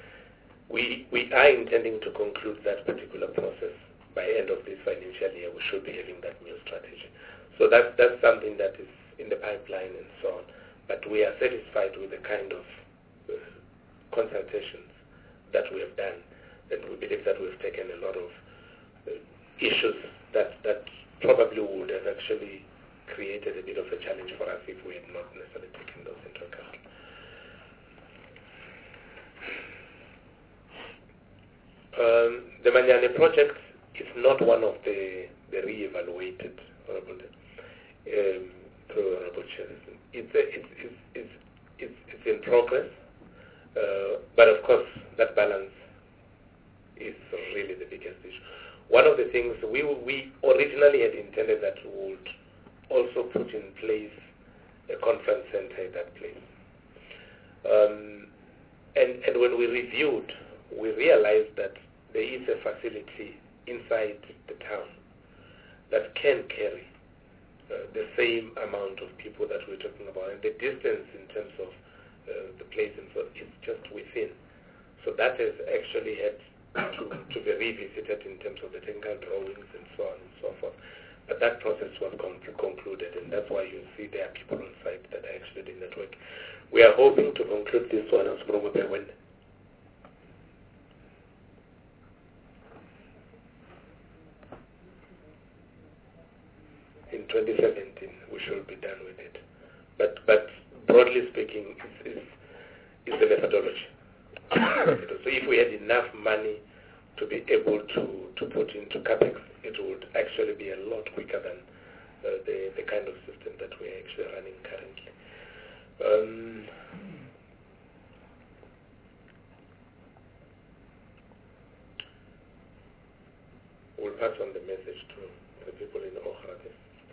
We we are intending to conclude that particular process. By end of this financial year, we should be having that new strategy. So that, that's something that is in the pipeline and so on. But we are satisfied with the kind of uh, consultations that we have done. And we believe that we've taken a lot of uh, issues that, that probably would have actually created a bit of a challenge for us if we had not necessarily taken those into account. Um, the Manyane project is not one of the, the re-evaluated, Honorable, um, through Honorable Chairman. It's, a, it's, it's, it's, it's, it's in progress, uh, but of course that balance is really the biggest issue. One of the things, we, we originally had intended that we would also put in place a conference center at that place. Um, and, and when we reviewed, we realized that there is a facility inside the town that can carry uh, the same amount of people that we're talking about, and the distance in terms of uh, the place and so is just within. So that has actually had to, to be revisited in terms of the technical drawings and so on and so forth. But that process was con- concluded, and that's why you see there are people on site that are actually in that work. We are hoping to conclude this one as probably when in twenty seventeen we should be done with it. But but broadly speaking, is, is, is the methodology. So if we had enough money to be able to, to put into CAPEX, it would actually be a lot quicker than uh, the, the kind of system that we're actually running currently. Um, we'll pass on the message to the people in Ohrate.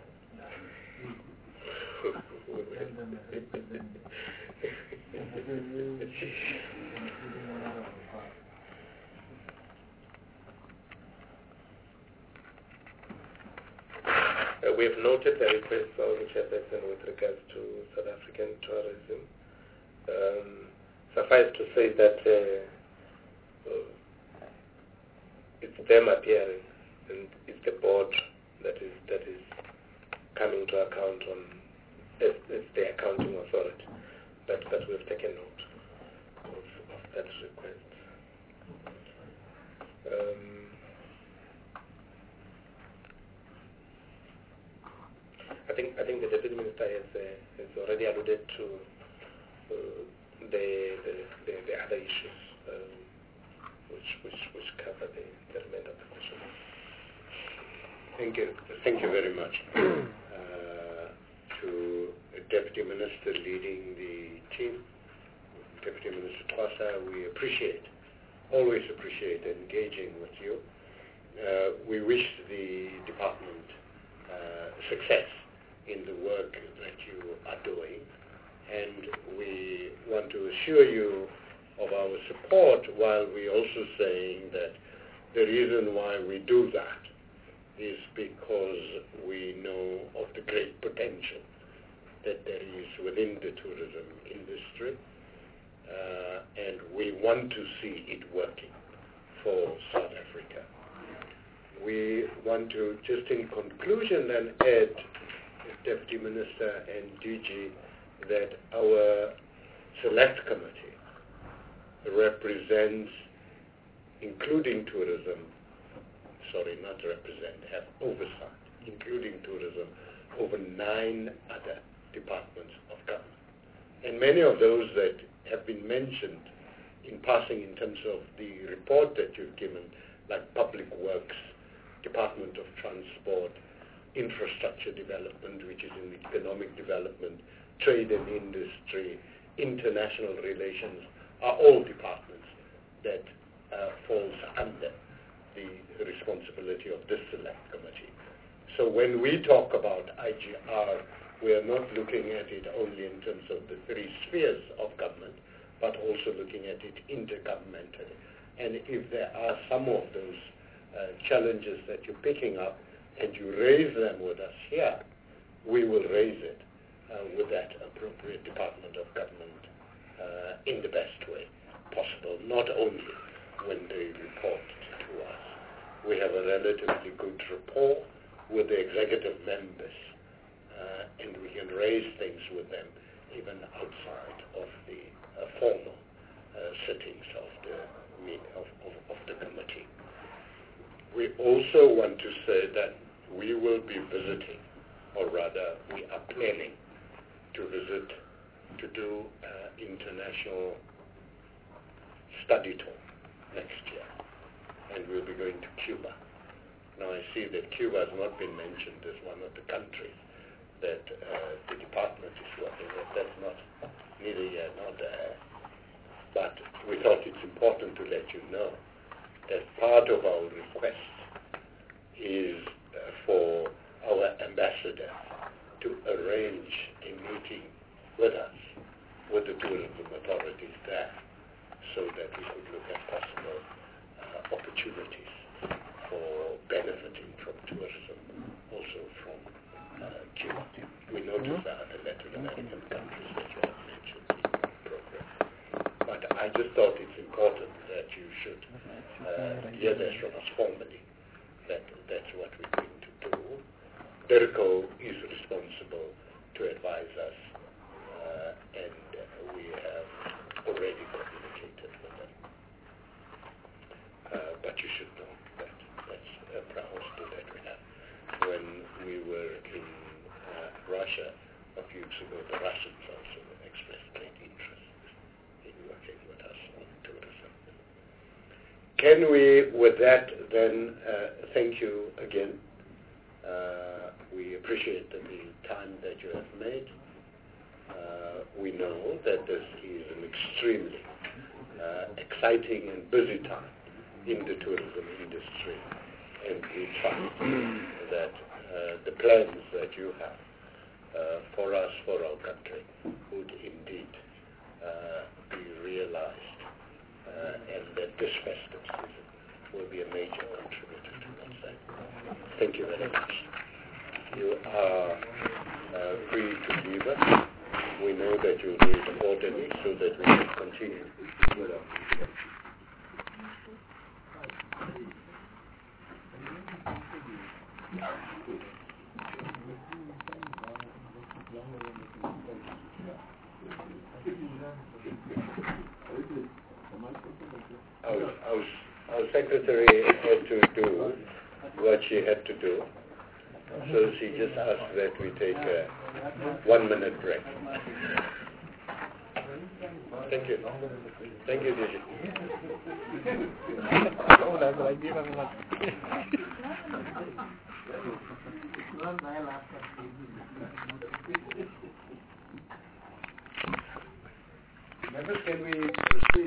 Uh, we have noted the request of the chairperson with regards to South African tourism. Um, suffice to say that uh, uh, it's them appearing, and it's the board that is that is coming to account on. It's, it's the accounting authority, but but we've taken note of, of that request. Um, I think I think the Deputy Minister has, uh, has already alluded to uh, the, the, the the other issues um, which which which cover the, the remainder of the question. Thank you. Thank you very much. uh, to Deputy Minister leading the team, Deputy Minister Twasa, we appreciate, always appreciate engaging with you. Uh, we wish the department uh, success in the work that you are doing, and we want to assure you of our support, while we're also saying that the reason why we do that is because we know of the great potential that there is within the tourism industry, uh, and we want to see it working for South Africa. We want to, just in conclusion, then add, Deputy Minister and D G, that our select committee represents, including tourism, sorry, not represent, have oversight, including tourism, over nine other departments of government. And many of those that have been mentioned in passing in terms of the report that you've given, like Public Works, Department of Transport, Infrastructure Development, which is in economic development, Trade and Industry, International Relations, are all departments that uh, falls under the responsibility of this select committee. So when we talk about I G R, we are not looking at it only in terms of the three spheres of government, but also looking at it intergovernmentally. And if there are some of those uh, challenges that you're picking up and you raise them with us here, we will raise it uh, with that appropriate department of government uh, in the best way possible, not only when they report to us. We have a relatively good rapport with the executive members, uh, and we can raise things with them even outside of the uh, formal uh, sittings of the of, of, of the committee. We also want to say that we will be visiting, or rather we are planning to visit, to do uh, international study tour next year, and we'll be going to Cuba. Now I see that Cuba has not been mentioned as one of the countries that uh, the department is working with. That's not neither here nor there. But we thought it's important to let you know that part of our request is uh, for our ambassador to arrange a meeting with us, with the tourism authorities there, so that we could look at possible uh, opportunities for benefiting from tourism, also from uh, Cuba. We noticed there are the Latin American countries that you have mentioned in the program. But I just thought it's important that you should uh, hear this from us formally, that that's what we're going to do. DIRCO is responsible to advise us, uh, and we have already communicated with them. Uh, but you should know that that's a priority that we have. When we were in uh, Russia a weeks ago, the Russians also expressed great interest in working with us on tourism. Can we, with that, then uh, thank you again. Uh, we appreciate the time that you have made. Uh, we know that this is an extremely uh, exciting and busy time in the tourism industry, and we trust that uh, the plans that you have uh, for us, for our country, would indeed uh, be realized, uh, and that this festive season will be a major contributor towards that. Thank you very much. You are uh, free to leave us. We know that you need orderly so that we can continue with our meeting. Our, our, our secretary had to do what she had to do, so she just asked that we take a one minute break. Thank you. Thank you, Gigi. Members, can we proceed?